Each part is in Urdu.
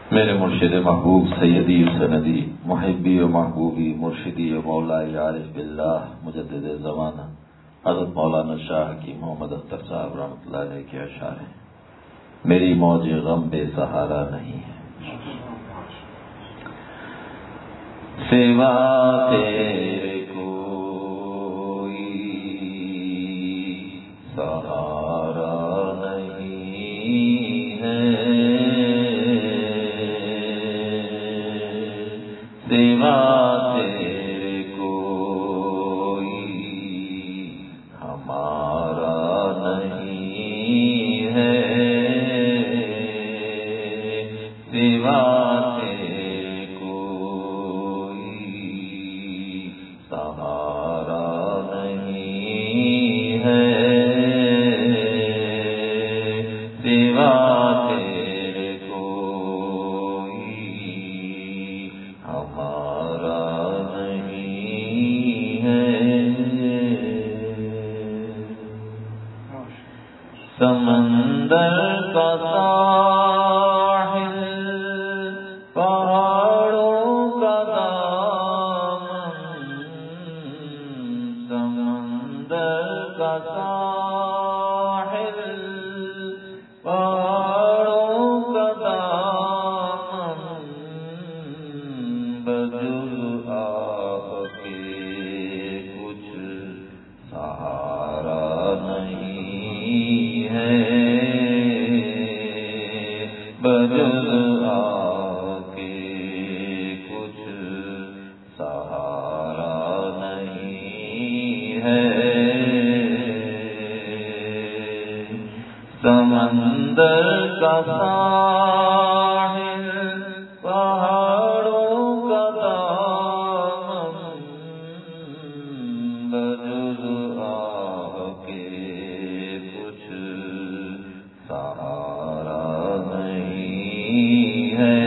میرے مرشد محبوب سیدی و سندی محبی و محبوبی مرشدی و مولائی عارف باللہ مجدد زمانہ حضرت مولانا شاہ کی محمد اختر صاحب رحمۃ اللہ علیہ کے اشعار ہیں۔ میری موج غم بے سہارا نہیں ہے، سوا تیرے کوئی سہارا نہیں ہے، سوا تیرے کوئی ہمارا نہیں ہے، سوا تیرے کوئی سہارا نہیں ہے، سوا تیرے کوئی ہمارا نہیں ہے۔ سمندر کا ساحل، پہاڑوں کا دامن، سمندر کا ساحل، پہاڑوں کا دامن، بجز آپ کے کچھ سہارا نہیں ہے، بجز آپ کے کچھ سہارا نہیں ہے۔ سمندر کا ساحل، پہاڑوں کا دامن، بجز آپ کے کچھ سہارا نہیں ہے،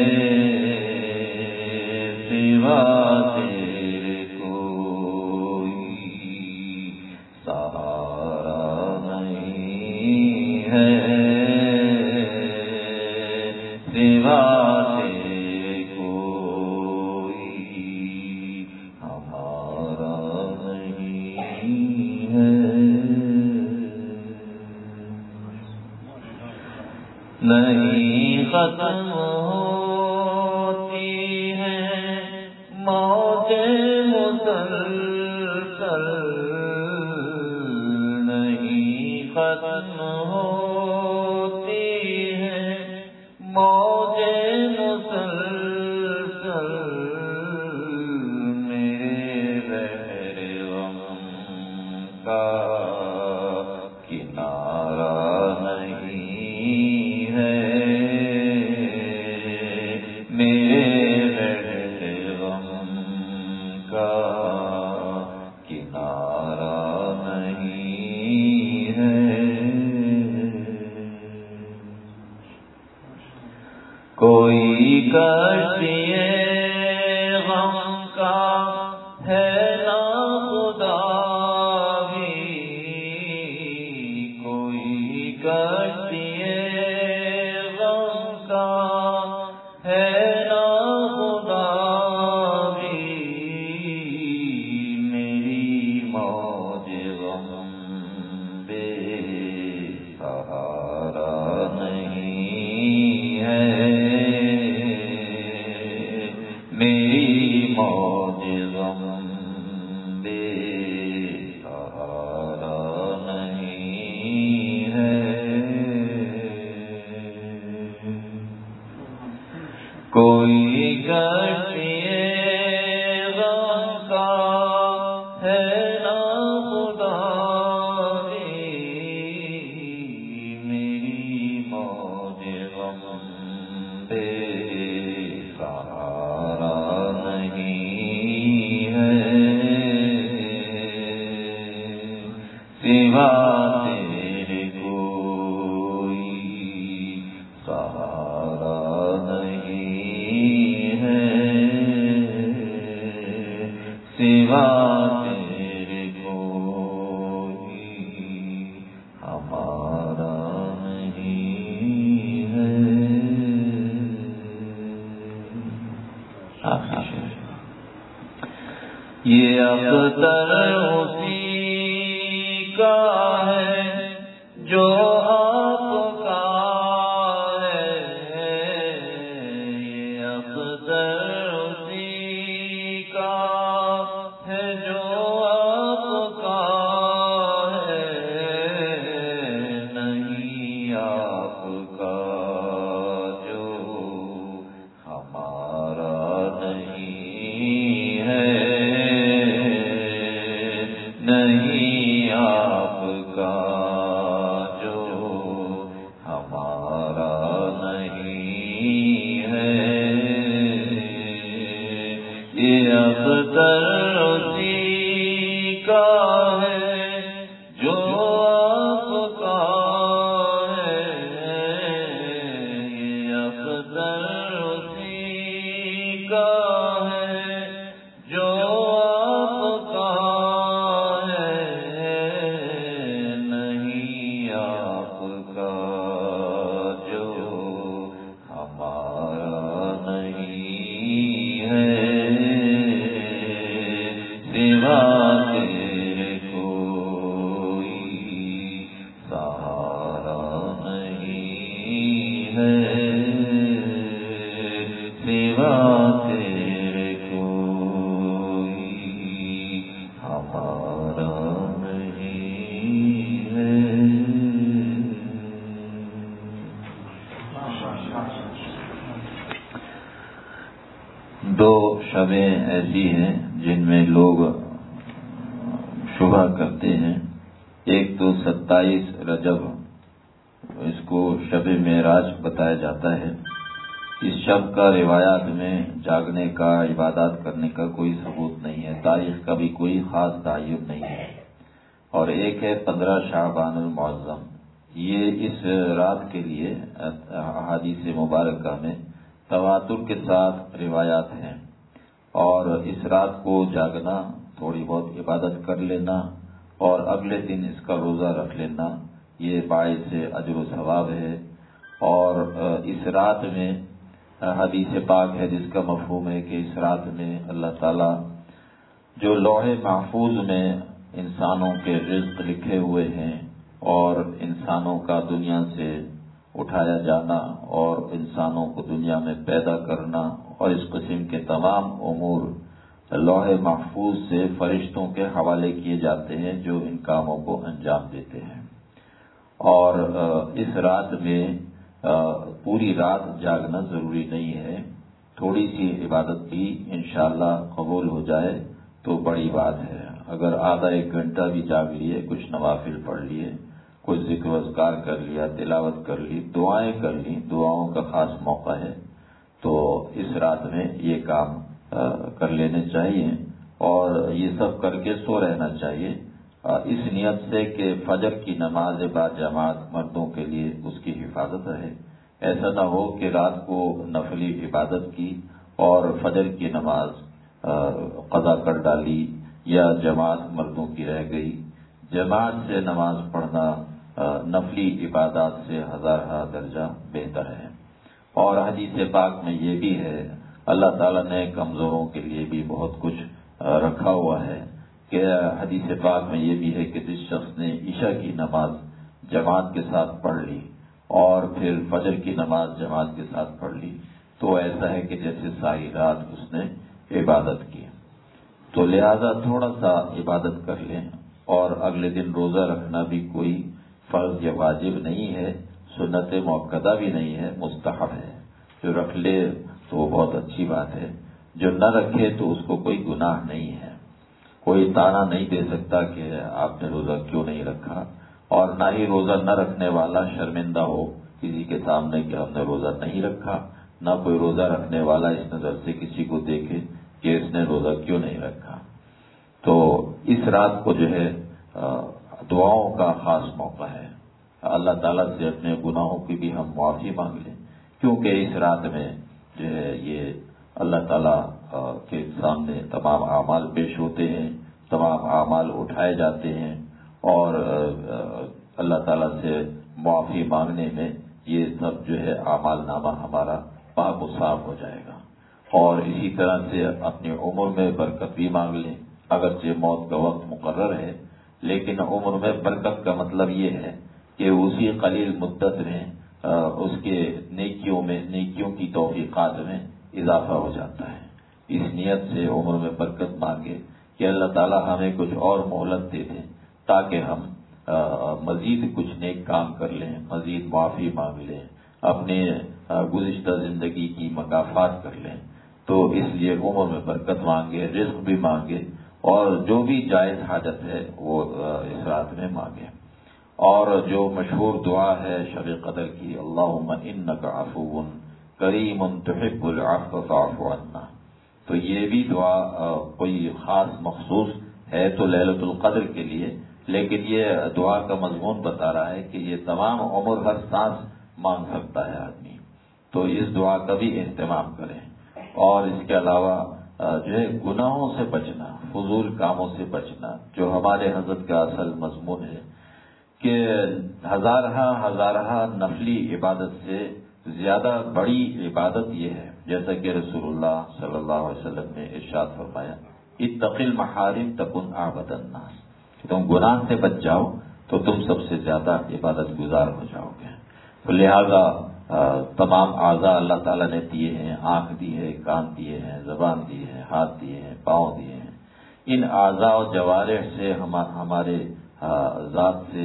سوا تیرے کوئی سہارا نہیں ہے، سوا تیرے کوئی ہمارا نہیں ہے۔ نہیں ختم ہوتی ہیں موجیں مسلسل، نہیں ختم ہوتی ہیں موجیں مسلسل، میرے بحر غم کا کنارہ نہیں ہے، میرے بحر غم کا کنارہ نہیں ہے۔ کوئی کشتی غم کا ہے نا خدا بھی، کوئی کشتی غم کا ہے نا خدا بھی، میری موج غم بے سہارا نہیں ہے، میری موج غم بے سہارا نہیں ہے۔ کوئی کشتی غم کا ہے نا خدا بھی، میری موج غم بے سہارا نہیں ہے، سوا تیرے کوئی سہارا نہیں ہے، سوا تیرے کوئی ہمارا نہیں ہے۔ یہ اختر اسی کا ہے جو آپ کا ہے، یہ اختر اسی کا ہے جو آپ کا ہے، نہیں آپ کا جو ہمارا نہیں ہے، نہیں آپ کا جو ہمارا نہیں ہے، یہ اختر اسی کا ہے جو آپ کا ہے، یہ اختر اسی کا ہے جو آپ کا ہے، نہیں آپ کا جو ہمارا نہیں ہے، سوا تیرے کوئی سہارا نہیں ہے، سوا تیرے کوئی ہمارا نہیں ہے۔ دو شبیں ایسی ہیں جن میں لوگ شبہ کرتے ہیں، ایک تو 27 رجب، اس کو شب معراج بتایا جاتا ہے۔ اس شب کا روایات میں جاگنے کا، عبادات کرنے کا کوئی ثبوت نہیں ہے، تاریخ کا بھی کوئی خاص تعین نہیں ہے۔ اور ایک ہے 15 شعبان المعظم، یہ اس رات کے لیے احادیث مبارکہ میں تواتر کے ساتھ روایات ہیں، اور اس رات کو جاگنا، تھوڑی بہت عبادت کر لینا اور اگلے دن اس کا روزہ رکھ لینا، یہ باعث اجر و ثواب ہے۔ اور اس رات میں حدیث پاک ہے جس کا مفہوم ہے کہ اس رات میں اللہ تعالیٰ جو لوح محفوظ میں انسانوں کے رزق لکھے ہوئے ہیں اور انسانوں کا دنیا سے اٹھایا جانا اور انسانوں کو دنیا میں پیدا کرنا اور اس قسم کے تمام امور لوح محفوظ سے فرشتوں کے حوالے کیے جاتے ہیں جو ان کاموں کو انجام دیتے ہیں۔ اور اس رات میں پوری رات جاگنا ضروری نہیں ہے، تھوڑی سی عبادت بھی انشاءاللہ قبول ہو جائے تو بڑی بات ہے۔ اگر آدھا ایک گھنٹہ بھی جاگ لیے، کچھ نوافل پڑھ لیے، کچھ ذکر و اذکار کر لیا، تلاوت کر لی، دعائیں کر لی، دعاؤں کا خاص موقع ہے، تو اس رات میں یہ کام کر لینے چاہیے اور یہ سب کر کے سو رہنا چاہیے، اس نیت سے کہ فجر کی نماز با جماعت مردوں کے لیے اس کی حفاظت رہے۔ ایسا نہ ہو کہ رات کو نفلی عبادت کی اور فجر کی نماز قضا کر ڈالی یا جماعت مردوں کی رہ گئی۔ جماعت سے نماز پڑھنا نفلی عبادات سے ہزارہ درجہ بہتر ہے۔ اور حدیث پاک میں یہ بھی ہے، اللہ تعالیٰ نے کمزوروں کے لیے بھی بہت کچھ رکھا ہوا ہے، کہ حدیث پاک میں یہ بھی ہے کہ جس شخص نے عشاء کی نماز جماعت کے ساتھ پڑھ لی اور پھر فجر کی نماز جماعت کے ساتھ پڑھ لی تو ایسا ہے کہ جیسے ساری رات اس نے عبادت کی۔ تو لہذا تھوڑا سا عبادت کر لیں، اور اگلے دن روزہ رکھنا بھی کوئی فرض یا واجب نہیں ہے، سنت موقدہ بھی نہیں ہے، مستحب ہے۔ جو رکھ لے تو وہ بہت اچھی بات ہے، جو نہ رکھے تو اس کو کوئی گناہ نہیں ہے۔ کوئی طعنہ نہیں دے سکتا کہ آپ نے روزہ کیوں نہیں رکھا، اور نہ ہی روزہ نہ رکھنے والا شرمندہ ہو کسی کے سامنے کہ ہم نے روزہ نہیں رکھا، نہ کوئی روزہ رکھنے والا اس نظر سے کسی کو دیکھے کہ اس نے روزہ کیوں نہیں رکھا۔ تو اس رات کو جو ہے دعاؤں کا خاص موقع ہے، اللہ تعالیٰ سے اپنے گناہوں کی بھی ہم معافی مانگ لیں، کیونکہ اس رات میں جو ہے یہ اللہ تعالیٰ کے سامنے تمام اعمال پیش ہوتے ہیں، تمام اعمال اٹھائے جاتے ہیں، اور اللہ تعالیٰ سے معافی مانگنے میں یہ سب جو ہے اعمال نامہ ہمارا پاک و صاف ہو جائے گا۔ اور اسی طرح سے اپنی عمر میں برکت بھی مانگ لیں، اگرچہ موت کا وقت مقرر ہے، لیکن عمر میں برکت کا مطلب یہ ہے کہ اسی قلیل مدت میں اس کے نیکیوں کی توفیقات میں اضافہ ہو جاتا ہے۔ اس نیت سے عمر میں برکت مانگے کہ اللہ تعالی ہمیں کچھ اور مہلت دے دیں تاکہ ہم مزید کچھ نیک کام کر لیں، مزید معافی مانگ لیں، اپنے گزشتہ زندگی کی مکافات کر لیں۔ تو اس لیے عمر میں برکت مانگے، رزق بھی مانگے، اور جو بھی جائز حاجت ہے وہ اس رات میں مانگے۔ اور جو مشہور دعا ہے شب قدر کی، اللہم انک عفو کریم تحب العفو فاعف عنا، تو یہ بھی دعا کوئی خاص مخصوص ہے تو لیلۃ القدر کے لیے، لیکن یہ دعا کا مضمون بتا رہا ہے کہ یہ تمام عمر ہر سانس مانگ سکتا ہے آدمی، تو اس دعا کا بھی اہتمام کریں۔ اور اس کے علاوہ جو ہے گناہوں سے بچنا، فضول کاموں سے بچنا، جو ہمارے حضرت کا اصل مضمون ہے کہ ہزارہ نفلی عبادت سے زیادہ بڑی عبادت یہ ہے، جیسا کہ رسول اللہ صلی اللہ علیہ وسلم نے ارشاد فرمایا، اتق المحارم تکن اعبد الناس، تم گناہ سے بچ جاؤ تو تم سب سے زیادہ عبادت گزار ہو جاؤ گے۔ تو لہذا تمام اعضاء اللہ تعالیٰ نے دیے ہیں، آنکھ دی ہے، کان دیے ہیں، زبان دی ہے، ہاتھ دیے ہیں، پاؤں دیے ہیں، ان اعضاء و جوارح سے ہمارے ذات سے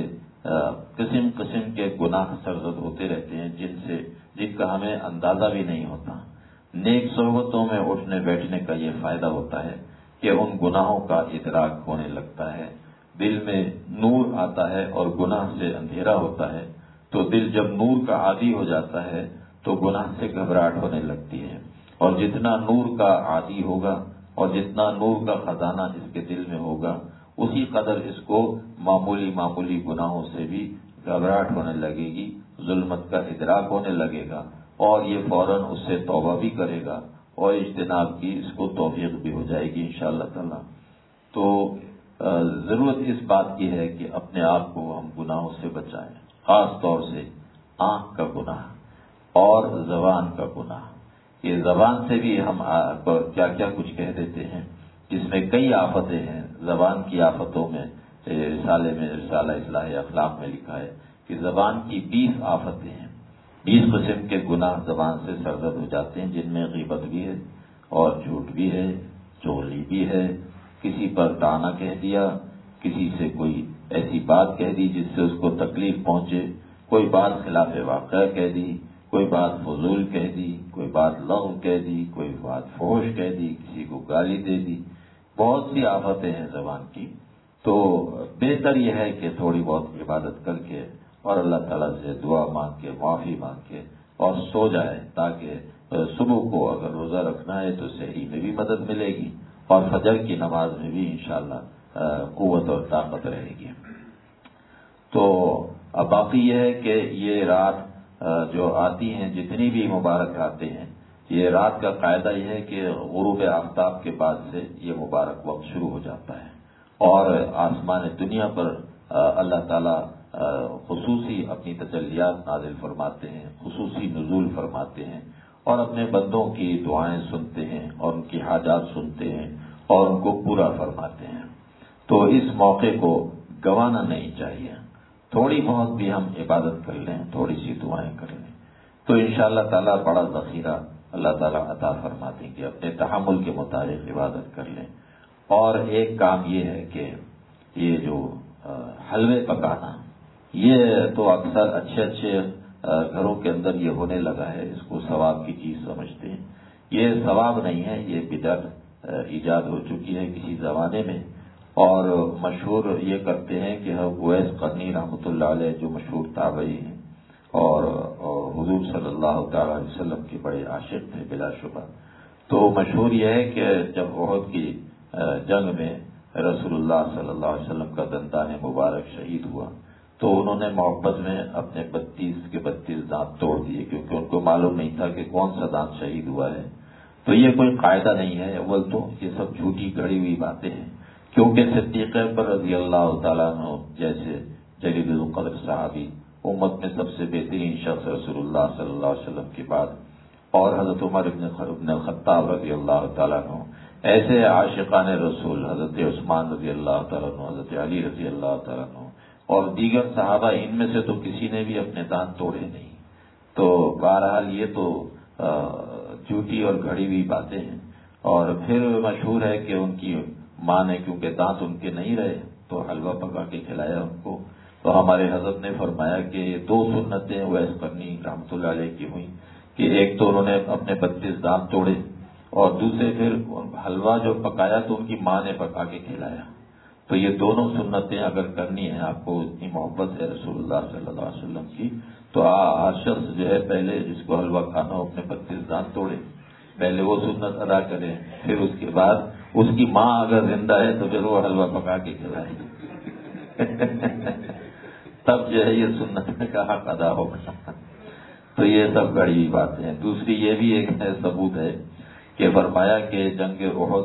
قسم قسم کے گناہ سرزد ہوتے رہتے ہیں، جن کا ہمیں اندازہ بھی نہیں ہوتا۔ نیک صحبتوں میں اٹھنے بیٹھنے کا یہ فائدہ ہوتا ہے کہ ان گناہوں کا ادراک ہونے لگتا ہے، دل میں نور آتا ہے، اور گناہ سے اندھیرا ہوتا ہے، تو دل جب نور کا عادی ہو جاتا ہے تو گناہ سے گھبراہٹ ہونے لگتی ہے، اور جتنا نور کا عادی ہوگا اور جتنا نور کا خزانہ اس کے دل میں ہوگا، اسی قدر اس کو معمولی گناہوں سے بھی گھبراہٹ ہونے لگے گی، ظلمت کا ادراک ہونے لگے گا، اور یہ فوراً اس سے توبہ بھی کرے گا، اور اجتناب کی اس کو توفیق بھی ہو جائے گی انشاءاللہ تعالی۔ تو ضرورت اس بات کی ہے کہ اپنے آپ کو ہم گناہوں سے بچائیں، خاص طور سے آنکھ کا گناہ اور زبان کا گناہ۔ یہ زبان سے بھی ہم کیا کیا کچھ کہہ دیتے ہیں، جس میں کئی آفتیں ہیں۔ زبان کی آفتوں میں رسالہ اصلاح اخلاق میں لکھا ہے کہ زبان کی 20 آفتیں ہیں، 20 قسم کے گناہ زبان سے سرزد ہو جاتے ہیں، جن میں غیبت بھی ہے، اور جھوٹ بھی ہے، چغلی بھی ہے، کسی پر طعنہ کہہ دیا، کسی سے کوئی ایسی بات کہہ دی جس سے اس کو تکلیف پہنچے، کوئی بات خلاف واقعہ کہہ دی، کوئی بات فضول کہہ دی، کوئی بات لغو کہہ دی، کوئی بات فحش کہہ دی، کسی کو گالی دے دی، بہت سی آفتیں ہیں زبان کی۔ تو بہتر یہ ہے کہ تھوڑی بہت عبادت کر کے اور اللہ تعالیٰ سے دعا مانگ کے، معافی مانگ کے اور سو جائے، تاکہ صبح کو اگر روزہ رکھنا ہے تو سحری میں بھی مدد ملے گی، اور فجر کی نماز میں بھی انشاءاللہ قوت اور طاقت رہے گی۔ تو اب باقی یہ ہے کہ یہ رات جو آتی ہیں، جتنی بھی مبارک آتے ہیں، یہ رات کا قاعدہ یہ ہے کہ غروب آفتاب کے بعد سے یہ مبارک وقت شروع ہو جاتا ہے، اور آسمان دنیا پر اللہ تعالیٰ خصوصی اپنی تجلیات نازل فرماتے ہیں، خصوصی نزول فرماتے ہیں، اور اپنے بندوں کی دعائیں سنتے ہیں، اور ان کی حاجات سنتے ہیں، اور ان کو پورا فرماتے ہیں۔ تو اس موقع کو گنوانا نہیں چاہیے، تھوڑی بہت بھی ہم عبادت کر لیں، تھوڑی سی دعائیں کر لیں، تو انشاءاللہ تعالیٰ بڑا ذخیرہ اللہ تعالیٰ عطا فرما دیں گے۔ اپنے تحمل کے مطابق عبادت کر لیں۔ اور ایک کام یہ ہے کہ یہ جو حلوے پکانا، یہ تو اکثر اچھے گھروں کے اندر یہ ہونے لگا ہے، اس کو ثواب کی چیز سمجھتے ہیں۔ یہ ثواب نہیں ہے، یہ بدعت ایجاد ہو چکی ہے کسی زمانے میں، اور مشہور یہ کرتے ہیں کہ اویس قرنی رحمۃ اللہ علیہ، جو مشہور تابعی ہیں اور حضور صلی اللہ تعالی علیہ وسلم کے بڑے عاشق تھے بلا شبہ، تو مشہور یہ ہے کہ جب احد کی جنگ میں رسول اللہ صلی اللہ علیہ وسلم کا دندان مبارک شہید ہوا، تو انہوں نے محبت میں اپنے 32 کے 32 دانت توڑ دیے، کیونکہ ان کو معلوم نہیں تھا کہ کون سا دانت شہید ہوا ہے۔ تو یہ کوئی قاعدہ نہیں ہے، اول تو یہ سب جھوٹی گھڑی ہوئی باتیں ہیں، کیونکہ صدیق اکبر رضی اللہ تعالیٰ عنہ جیسے جلیل القدر صحابی، امت میں سب سے بہترین شخص رسول اللہ صلی اللہ علیہ وسلم کے بعد، اور حضرت عمر ابن الخطاب رضی اللہ تعالیٰ عنہ ایسے عاشقان رسول حضرت عثمان رضی اللہ تعالیٰ عنہ، حضرت علی رضی اللہ تعالیٰ عنہ اور دیگر صحابہ، ان میں سے تو کسی نے بھی اپنے دانت توڑے نہیں۔ تو بہرحال یہ تو جھوٹی اور گھڑی ہوئی باتیں ہیں۔ اور پھر مشہور ہے کہ ان کی ماں نے کیونکہ دانت ان کے نہیں رہے تو حلوہ پکا کے کھلایا ان کو۔ تو ہمارے حضرت نے فرمایا کہ یہ دو سنتیں اویس قرنی رحمۃ اللہ علیہ کی ہوئیں کہ ایک تو انہوں نے اپنے 32 دانت توڑے اور دوسرے پھر حلوہ جو پکایا تو ان کی ماں نے پکا کے کھلایا۔ تو یہ دونوں سنتیں اگر کرنی ہیں، آپ کو اتنی محبت ہے رسول اللہ صلی اللہ علیہ وسلم کی، تو ہر شخص جو ہے پہلے جس کو حلوہ کھانا ہو اپنے 32 دانت توڑے، پہلے وہ سنت ادا کرے، پھر اس کے بعد اس کی ماں اگر زندہ ہے تو پھر وہ حلوہ پکا کے کھلائے تب جو ہے یہ سنت کا حق ادا ہوگا۔ تو یہ سب بڑی باتیں ہیں۔ دوسری یہ بھی ایک ثبوت ہے کہ فرمایا کہ جنگ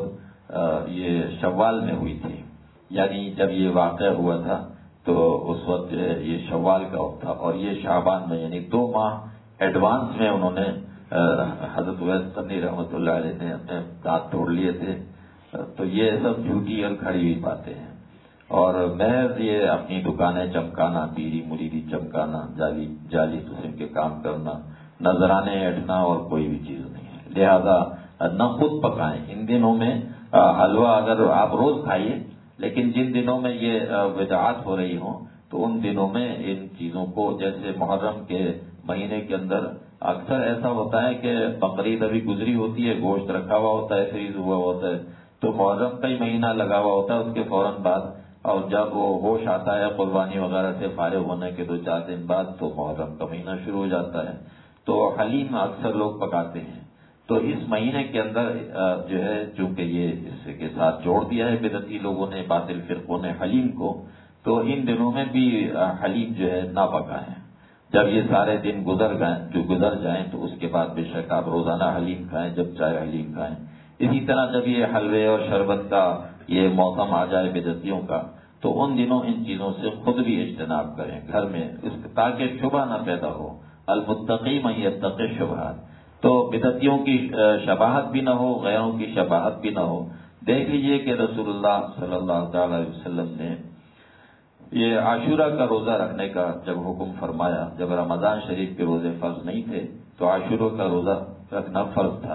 احد یہ شوال میں ہوئی تھی، یعنی جب یہ واقعہ ہوا تھا تو اس وقت جو ہے یہ شوال کا وقت تھا اور یہ شعبان میں، یعنی 2 ماہ ایڈوانس میں انہوں نے حضرت اویس قرنی رحمۃ اللہ علیہ نے اپنے دانت توڑ لیے تھے۔ تو یہ سب جھوٹی اور کھڑی ہوئی باتیں ہیں، اور محض یہ اپنی دکانیں چمکانا، بیڑی مریدی چمکانا، جعلی قسم کے کام کرنا، نذرانے ایٹھنا اور کوئی بھی چیز نہیں ہے۔ لہذا نہ خود پکائیں ان دنوں میں حلوہ، اگر آپ روز کھائیے، لیکن جن دنوں میں یہ بدعات ہو رہی ہوں تو ان دنوں میں ان چیزوں کو، جیسے محرم کے مہینے کے اندر اکثر ایسا ہوتا ہے کہ بقرعید ابھی گزری ہوتی ہے، گوشت رکھا ہوا ہوتا ہے، فریز ہوا ہوتا ہے، تو محرم کا ہی مہینہ لگا ہوا ہوتا ہے، اس کے فوراً بعد اور جب وہ ہوش آتا ہے قربانی وغیرہ سے فارغ ہونے کے 2-4 دن بعد تو محرم کا مہینہ شروع ہو جاتا ہے، تو حلیم اکثر لوگ پکاتے ہیں۔ تو اس مہینے کے اندر جو ہے چونکہ یہ اس کے ساتھ جوڑ دیا ہے بدعتی لوگوں نے، باطل فرقوں نے حلیم کو، تو ان دنوں میں بھی حلیم جو ہے نہ پکائیں۔ جب یہ سارے دن گزر جائیں تو اس کے بعد بے شک آپ روزانہ حلیم کھائیں، جب چاہے حلیم کھائیں۔ اسی طرح جب یہ حلوے اور شربت کا یہ موسم آ جائے بدعتیوں کا، تو ان دنوں ان چیزوں سے خود بھی اجتناب کریں گھر میں، تاکہ شبہ نہ پیدا ہو۔ المتقی من یتقی الشبہات، تو بدعتیوں کی شباہت بھی نہ ہو، غیروں کی شباہت بھی نہ ہو۔ دیکھ لیجئے کہ رسول اللہ صلی اللہ تعالی علیہ وسلم نے یہ عاشورہ کا روزہ رکھنے کا جب حکم فرمایا، جب رمضان شریف کے روزے فرض نہیں تھے تو عاشورہ کا روزہ رکھنا فرض تھا،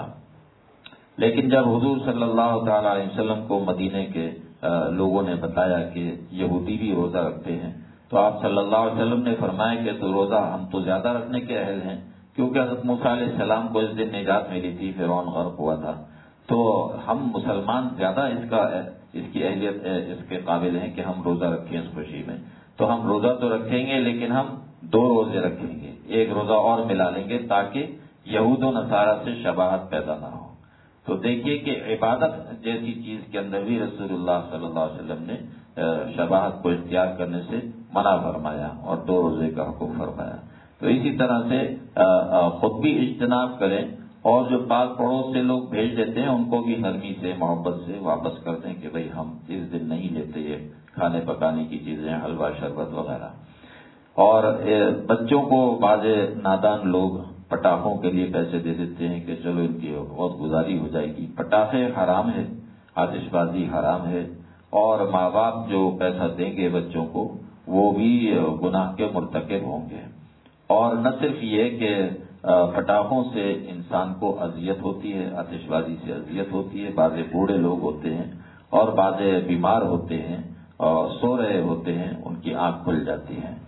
لیکن جب حضور صلی اللہ تعالی علیہ وسلم کو مدینے کے لوگوں نے بتایا کہ یہودی بھی روزہ رکھتے ہیں، تو آپ صلی اللہ علیہ وسلم نے فرمایا کہ تو روزہ ہم تو زیادہ رکھنے کے اہل ہیں، کیونکہ حضرت موسیٰ علیہ السلام کو اس دن نجات ملی تھی، فرعون غرق ہوا تھا، تو ہم مسلمان زیادہ اس کی اہلیت اس کے قابل ہیں کہ ہم روزہ رکھیں اس خوشی میں، تو ہم روزہ تو رکھیں گے لیکن ہم 2 روزے رکھیں گے، ایک روزہ اور ملا لیں گے تاکہ یہود و نصارہ سے شباہت پیدا نہ ہو۔ تو دیکھیے کہ عبادت جیسی چیز کے اندر بھی رسول اللہ صلی اللہ علیہ وسلم نے شباہت کو اختیار کرنے سے منع فرمایا اور 2 روزے کا حکم فرمایا۔ تو اسی طرح سے خود بھی اجتناب کریں، اور جو پاس پڑوس سے لوگ بھیج دیتے ہیں ان کو بھی نرمی سے محبت سے واپس کر دیں کہ بھئی ہم اس دن نہیں لیتے یہ کھانے پکانے کی چیزیں، حلوہ شربت وغیرہ۔ اور بچوں کو بعض نادان لوگ پٹاخوں کے لیے پیسے دے دیتے ہیں کہ چلو ان کی بہت گزاری ہو جائے گی۔ پٹاخے حرام ہے، آتش بازی حرام ہے، اور ماں باپ جو پیسہ دیں گے بچوں کو وہ بھی گناہ کے مرتکب ہوں گے۔ اور نہ صرف یہ کہ پٹاخوں سے انسان کو اذیت ہوتی ہے، آتش بازی سے اذیت ہوتی ہے، بعض بوڑھے لوگ ہوتے ہیں اور بعض بیمار ہوتے ہیں اور سو رہے ہوتے ہیں، ان کی آنکھ کھل جاتی ہے۔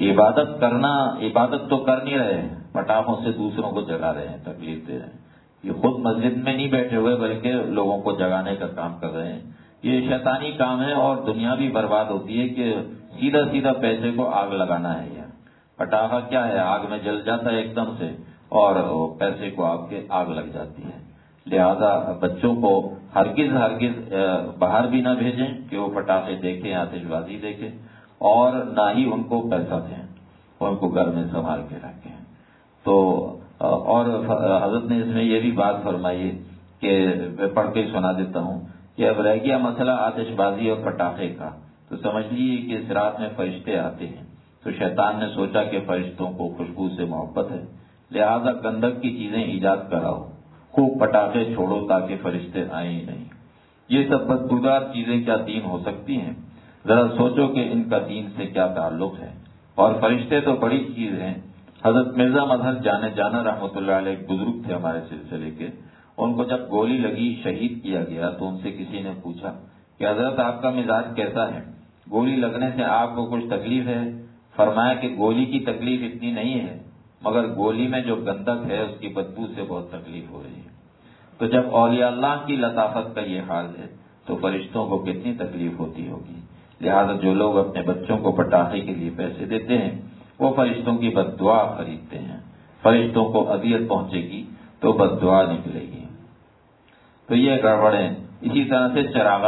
عبادت تو کر نہیں رہے ہیں، پٹاخوں سے دوسروں کو جگا رہے ہیں، تکلیف دے رہے ہیں۔ یہ خود مسجد میں نہیں بیٹھے ہوئے بلکہ لوگوں کو جگانے کا کام کر رہے ہیں۔ یہ شیطانی کام ہے اور دنیا بھی برباد ہوتی ہے کہ سیدھا پیسے کو آگ لگانا ہے۔ پٹاخہ کیا ہے، آگ میں جل جاتا ہے ایک دم سے اور پیسے کو آپ کے آگ لگ جاتی ہے۔ لہذا بچوں کو ہرگز باہر بھی نہ بھیجیں کہ وہ پٹاخے دیکھیں، آتش بازی دیکھیں، اور نہ ہی ان کو پیسہ دیں، ان کو گھر میں سنبھال کے رکھیں۔ تو اور حضرت نے اس میں یہ بھی بات فرمائی کہ میں پڑھ کے سنا دیتا ہوں کہ اب رہ گیا مسئلہ آتش بازی اور پٹاخے کا، تو سمجھ لیجیے کہ اس رات میں فرشتے آتے ہیں، تو شیطان نے سوچا کہ فرشتوں کو خوشبو سے محبت ہے، لہذا گندک کی چیزیں ایجاد کراؤ، خوب پٹاخے چھوڑو تاکہ فرشتے آئیں ہی نہیں۔ یہ سب بدبودار چیزیں کیا دین ہو سکتی ہیں؟ ذرا سوچو کہ ان کا دین سے کیا تعلق ہے۔ اور فرشتے تو بڑی چیز ہیں۔ حضرت مرزا مظہر جانا رحمۃ اللہ علیہ ایک بزرگ تھے ہمارے سلسلے کے، ان کو جب گولی لگی شہید کیا گیا تو ان سے کسی نے پوچھا کہ حضرت آپ کا مزاج کیسا ہے، گولی لگنے سے آپ کو کچھ تکلیف ہے؟ فرمایا کہ گولی کی تکلیف اتنی نہیں ہے، مگر گولی میں جو گندک ہے اس کی بدبو سے بہت تکلیف ہو رہی ہے۔ تو جب اولیاء اللہ کی لطافت کا یہ حال ہے تو فرشتوں کو کتنی تکلیف ہوتی ہوگی۔ لہذا جو لوگ اپنے بچوں کو پٹاخے کے لیے پیسے دیتے ہیں وہ فرشتوں کی بد دعا خریدتے ہیں۔ فرشتوں کو اذیت پہنچے گی تو بد دعا نکلے گی۔ تو یہ گڑبڑ ہے۔ اسی طرح سے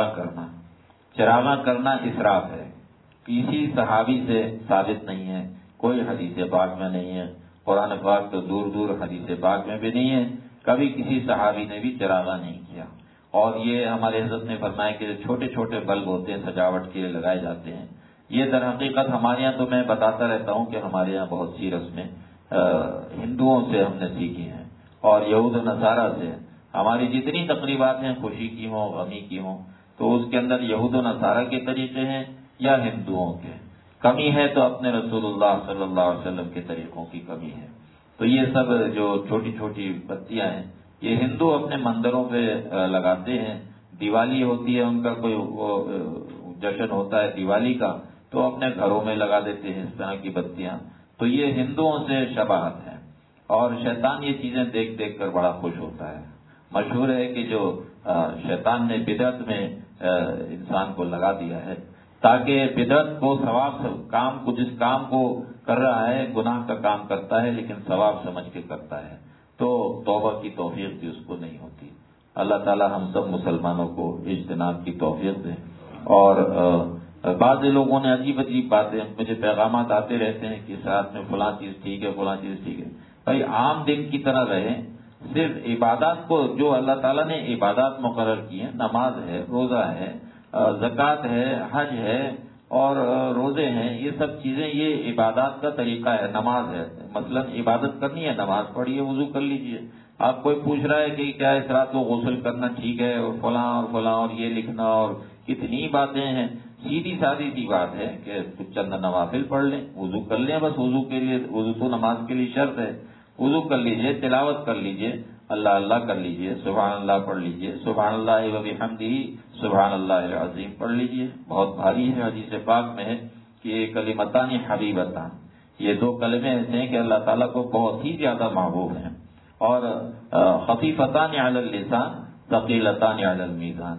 چراغاں کرنا اسراف ہے۔ کسی صحابی سے ثابت نہیں ہے، کوئی حدیث پاک میں نہیں ہے، قرآن پاک تو دور دور حدیث پاک میں بھی نہیں ہے، کبھی کسی صحابی نے بھی چراغاں نہیں کیا۔ اور یہ ہمارے حضرت نے فرمایا کہ جو چھوٹے چھوٹے بلب ہوتے ہیں سجاوٹ کے لیے لگائے جاتے ہیں، یہ در حقیقت ہمارے یہاں تو میں بتاتا رہتا ہوں کہ ہمارے یہاں بہت سی رسمیں ہندوؤں سے ہم نے سیکھی ہیں اور یہود و نصارہ سے۔ ہماری جتنی تقریبات ہیں خوشی کی ہوں غمی کی ہوں تو اس کے اندر یہود و نصارہ کے طریقے ہیں یا ہندوؤں کے، کمی ہے تو اپنے رسول اللہ صلی اللہ علیہ وسلم کے طریقوں کی کمی ہے۔ تو یہ سب جو چھوٹی چھوٹی بتیاں ہیں یہ ہندو اپنے مندروں پہ لگاتے ہیں۔ دیوالی ہوتی ہے ان کا کوئی جشن ہوتا ہے دیوالی کا تو اپنے گھروں میں لگا دیتے ہیں اس طرح کی بتیاں۔ تو یہ ہندوؤں سے شباہت ہے اور شیطان یہ چیزیں دیکھ دیکھ کر بڑا خوش ہوتا ہے۔ مشہور ہے کہ جو شیطان نے بدعت میں انسان کو لگا دیا ہے تاکہ بدعت کو ثواب کام کو، جس کام کو کر رہا ہے گناہ کا کام کرتا ہے لیکن ثواب سمجھ کے کرتا ہے تو توبہ کی توفیق بھی اس کو نہیں ہوتی۔ اللہ تعالی ہم سب مسلمانوں کو اجتناب کی توفیق دے۔ اور بعض لوگوں نے عجیب عجیب باتیں، مجھے پیغامات آتے رہتے ہیں کہ اس رات میں فلاں چیز ٹھیک ہے فلاں چیز ٹھیک ہے۔ بھائی عام دن کی طرح رہیں، صرف عبادات کو جو اللہ تعالیٰ نے عبادات مقرر کی ہیں، نماز ہے، روزہ ہے، زکوٰۃ ہے، حج ہے اور روزے ہیں، یہ سب چیزیں یہ عبادات کا طریقہ ہے۔ نماز ہے مثلا عبادت کرنی ہے، نماز پڑھیے، وضو کر لیجئے۔ آپ کوئی پوچھ رہا ہے کہ کیا اس رات کو غسل کرنا ٹھیک ہے اور فلاں اور یہ لکھنا اور کتنی باتیں ہیں، سیدھی سادی سی بات ہے کہ کچھ چند نوافل پڑھ لیں، وضو کر لیں، بس وضو کے لیے، وضو تو نماز کے لیے شرط ہے، وضو کر لیجئے، تلاوت کر لیجئے، اللہ اللہ کر لیجئے، سبحان اللہ پڑھ لیجئے، سبحان اللہ و بحمدہ سبحان اللہ العظیم پڑھ لیجئے۔ بہت بھاری ہے، حدیث پاک میں ہے کہ یہ کلمتان حبیبتان، یہ دو کلمے ایسے ہیں کہ اللہ تعالیٰ کو بہت ہی زیادہ محبوب ہیں، اور خفیفتان علی اللسان ثقیلتان علی المیزان،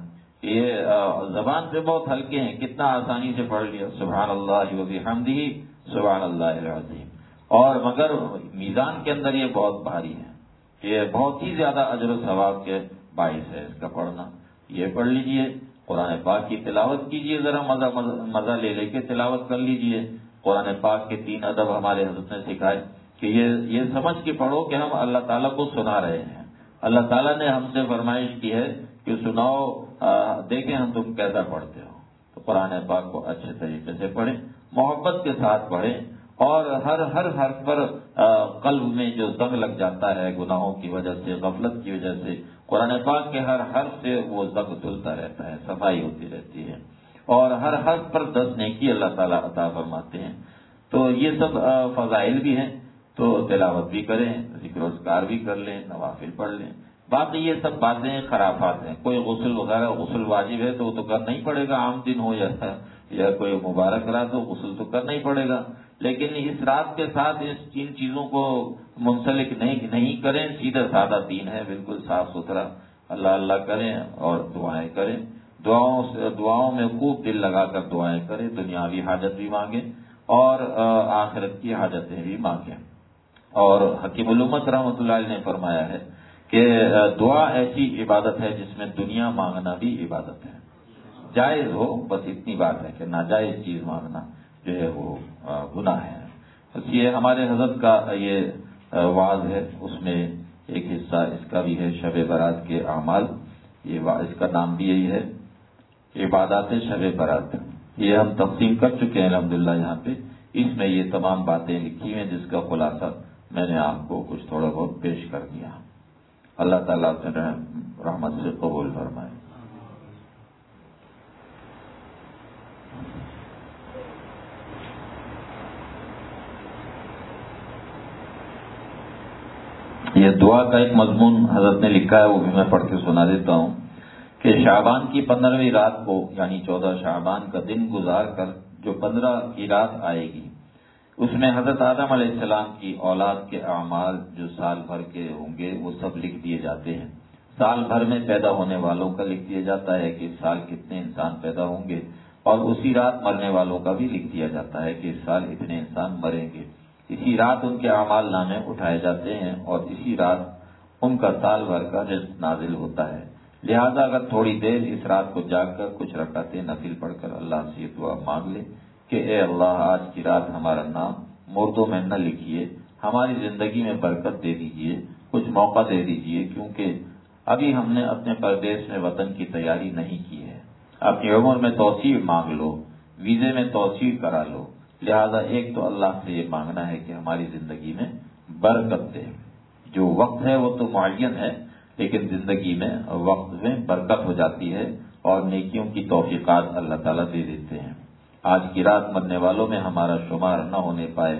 یہ زبان سے بہت ہلکے ہیں، کتنا آسانی سے پڑھ لیا سبحان اللہ و بحمدہ سبحان اللہ العظیم، اور مگر میزان کے اندر یہ بہت بھاری ہے، یہ بہت ہی زیادہ اجر و ثواب کے باعث ہے اس کا پڑھنا۔ یہ پڑھ لیجئے، قرآن پاک کی تلاوت کیجئے، ذرا مزہ لے لے کے تلاوت کر لیجئے۔ قرآن پاک کے 3 ادب ہمارے حضرت نے سکھائے کہ یہ سمجھ کے پڑھو کہ ہم اللہ تعالیٰ کو سنا رہے ہیں۔ اللہ تعالیٰ نے ہم سے فرمائش کی ہے کہ سناؤ، دیکھیں ہم تم کیسا پڑھتے ہو۔ تو قرآن پاک کو اچھے طریقے سے پڑھیں، محبت کے ساتھ پڑھیں، اور ہر حرف پر قلب میں جو زنگ لگ جاتا ہے گناہوں کی وجہ سے، غفلت کی وجہ سے، قرآن پاک کے ہر حرف سے وہ زنگ دھلتا رہتا ہے، صفائی ہوتی رہتی ہے، اور ہر حرف پر 10 نیکی اللہ تعالیٰ عطا فرماتے ہیں۔ تو یہ سب فضائل بھی ہیں، تو تلاوت بھی کریں، ذکر و اذکار بھی کر لیں، نوافل پڑھ لیں۔ باقی یہ سب باتیں خرافات ہیں۔ کوئی غسل وغیرہ، غسل واجب ہے تو وہ تو کرنا ہی پڑے گا، عام دن ہو یا کوئی مبارک رات ہو، غسل تو کرنا ہی پڑے گا، لیکن اس رات کے ساتھ ان چیزوں کو منسلک نہیں کریں۔ سیدھا سادہ دین ہے، بالکل صاف ستھرا، اللہ اللہ کریں اور دعائیں کریں، دعاؤں میں خوب دل لگا کر دعائیں کریں، دنیاوی حاجت بھی مانگیں اور آخرت کی حاجتیں بھی مانگیں۔ اور حکیم الامت رحمۃ اللہ علیہ نے فرمایا ہے کہ دعا ایسی عبادت ہے جس میں دنیا مانگنا بھی عبادت ہے، جائز ہو، بس اتنی بات ہے کہ ناجائز چیز مانگنا جو ہے وہ گناہ ہے۔ بس یہ ہمارے حضرت کا یہ وعظ ہے، اس میں ایک حصہ اس کا بھی ہے، شب برات کے اعمال، یہ اس کا نام بھی یہی ہے، عبادات شب برات۔ یہ ہم تقسیم کر چکے ہیں الحمدللہ یہاں پہ، اس میں یہ تمام باتیں لکھی ہیں جس کا خلاصہ میں نے آپ کو کچھ تھوڑا بہت پیش کر دیا۔ اللہ تعالیٰ سے رحمت سے قبول فرمائے۔ دعا کا ایک مضمون حضرت نے لکھا ہے، وہ بھی میں پڑھ کے سنا دیتا ہوں کہ شعبان کی 15ویں رات کو یعنی 14 شعبان کا دن گزار کر جو 15 کی رات آئے گی، اس میں حضرت آدم علیہ السلام کی اولاد کے اعمال جو سال بھر کے ہوں گے وہ سب لکھ دیے جاتے ہیں۔ سال بھر میں پیدا ہونے والوں کا لکھ دیا جاتا ہے کہ اس سال کتنے انسان پیدا ہوں گے، اور اسی رات مرنے والوں کا بھی لکھ دیا جاتا ہے کہ اس سال اتنے انسان مریں گے۔ اسی رات ان کے اعمال نامے اٹھائے جاتے ہیں اور اسی رات ان کا سال بھر کا رزق نازل ہوتا ہے۔ لہذا اگر تھوڑی دیر اس رات کو جاگ کر کچھ رکعتیں نفل پڑھ کر اللہ سے دعا مانگ لے کہ اے اللہ آج کی رات ہمارا نام مردوں میں نہ لکھیے، ہماری زندگی میں برکت دے دیجیے، کچھ موقع دے دیجیے، کیونکہ ابھی ہم نے اپنے پردیس میں وطن کی تیاری نہیں کی ہے، اپنی عمر میں توسیع مانگ لو، ویزے میں توسیع کرا لو۔ لہذا ایک تو اللہ سے یہ مانگنا ہے کہ ہماری زندگی میں برکت دے۔ جو وقت ہے وہ تو معین ہے، لیکن زندگی میں وقت میں برکت ہو جاتی ہے اور نیکیوں کی توفیقات اللہ تعالیٰ دے دیتے ہیں۔ آج کی رات مرنے والوں میں ہمارا شمار نہ ہونے پائے،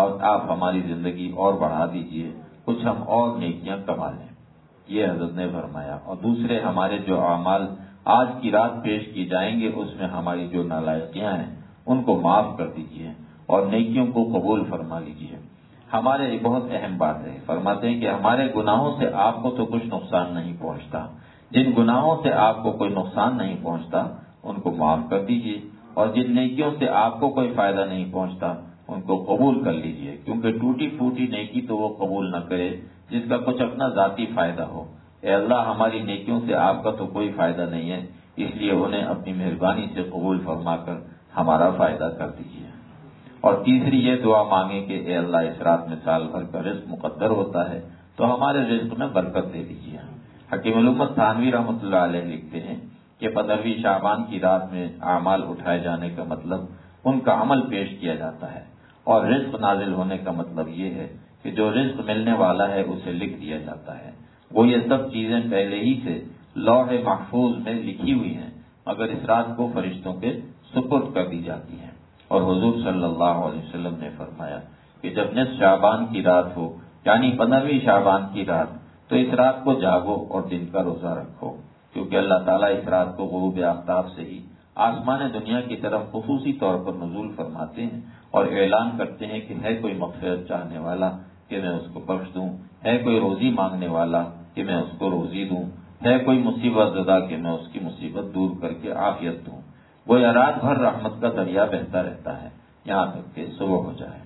آپ ہماری زندگی اور بڑھا دیجئے، کچھ ہم اور نیکیاں کما لیں، یہ حضرت نے فرمایا۔ اور دوسرے ہمارے جو اعمال آج کی رات پیش کی جائیں گے اس میں ہماری جو نالائقیاں ہیں ان کو معاف کر دیجئے اور نیکیوں کو قبول فرما لیجئے۔ ہمارے بہت اہم بات ہے، فرماتے ہیں کہ ہمارے گناہوں سے آپ کو تو کچھ نقصان نہیں پہنچتا، جن گناہوں سے آپ کو کوئی نقصان نہیں پہنچتا ان کو معاف کر دیجئے، اور جن نیکیوں سے آپ کو کوئی فائدہ نہیں پہنچتا ان کو قبول کر لیجئے، کیونکہ ٹوٹی پھوٹی نیکی تو وہ قبول نہ کرے جس کا کچھ اپنا ذاتی فائدہ ہو۔ اے اللہ ہماری نیکیوں سے آپ کا تو کوئی فائدہ نہیں ہے، اس لیے انہیں اپنی مہربانی سے قبول فرما کر ہمارا فائدہ کر دیجئے۔ اور تیسری یہ دعا مانگیں کہ اے اللہ اس رات میں سال بھر کا رزق مقدر ہوتا ہے تو ہمارے رزق میں برکت دے دیجئے۔ حکیم الامت تھانوی رحمۃ اللہ علیہ لکھتے ہیں کہ 15ویں شعبان کی رات میں اعمال اٹھائے جانے کا مطلب ان کا عمل پیش کیا جاتا ہے، اور رزق نازل ہونے کا مطلب یہ ہے کہ جو رزق ملنے والا ہے اسے لکھ دیا جاتا ہے۔ وہ یہ سب چیزیں پہلے ہی سے لوح محفوظ میں لکھی ہوئی ہیں، مگر اس رات کو فرشتوں کے سپرد کر دی جاتی ہیں۔ اور حضور صلی اللہ علیہ وسلم نے فرمایا کہ جب نصف شعبان کی رات ہو یعنی 15ویں شعبان کی رات تو اس رات کو جاگو اور دن کا روزہ رکھو، کیونکہ اللہ تعالیٰ اس رات کو غروب آفتاب سے ہی آسمان دنیا کی طرف خصوصی طور پر نزول فرماتے ہیں اور اعلان کرتے ہیں کہ ہے کوئی مغفرت چاہنے والا کہ میں اس کو بخش دوں، ہے کوئی روزی مانگنے والا کہ میں اس کو روزی دوں، ہے کوئی مصیبت زدہ کہ میں اس کی مصیبت دور کر کے عافیت دوں۔ وہ رات بھر رحمت کا دریا بہتا رہتا ہے یہاں تک کہ صبح ہو جائے۔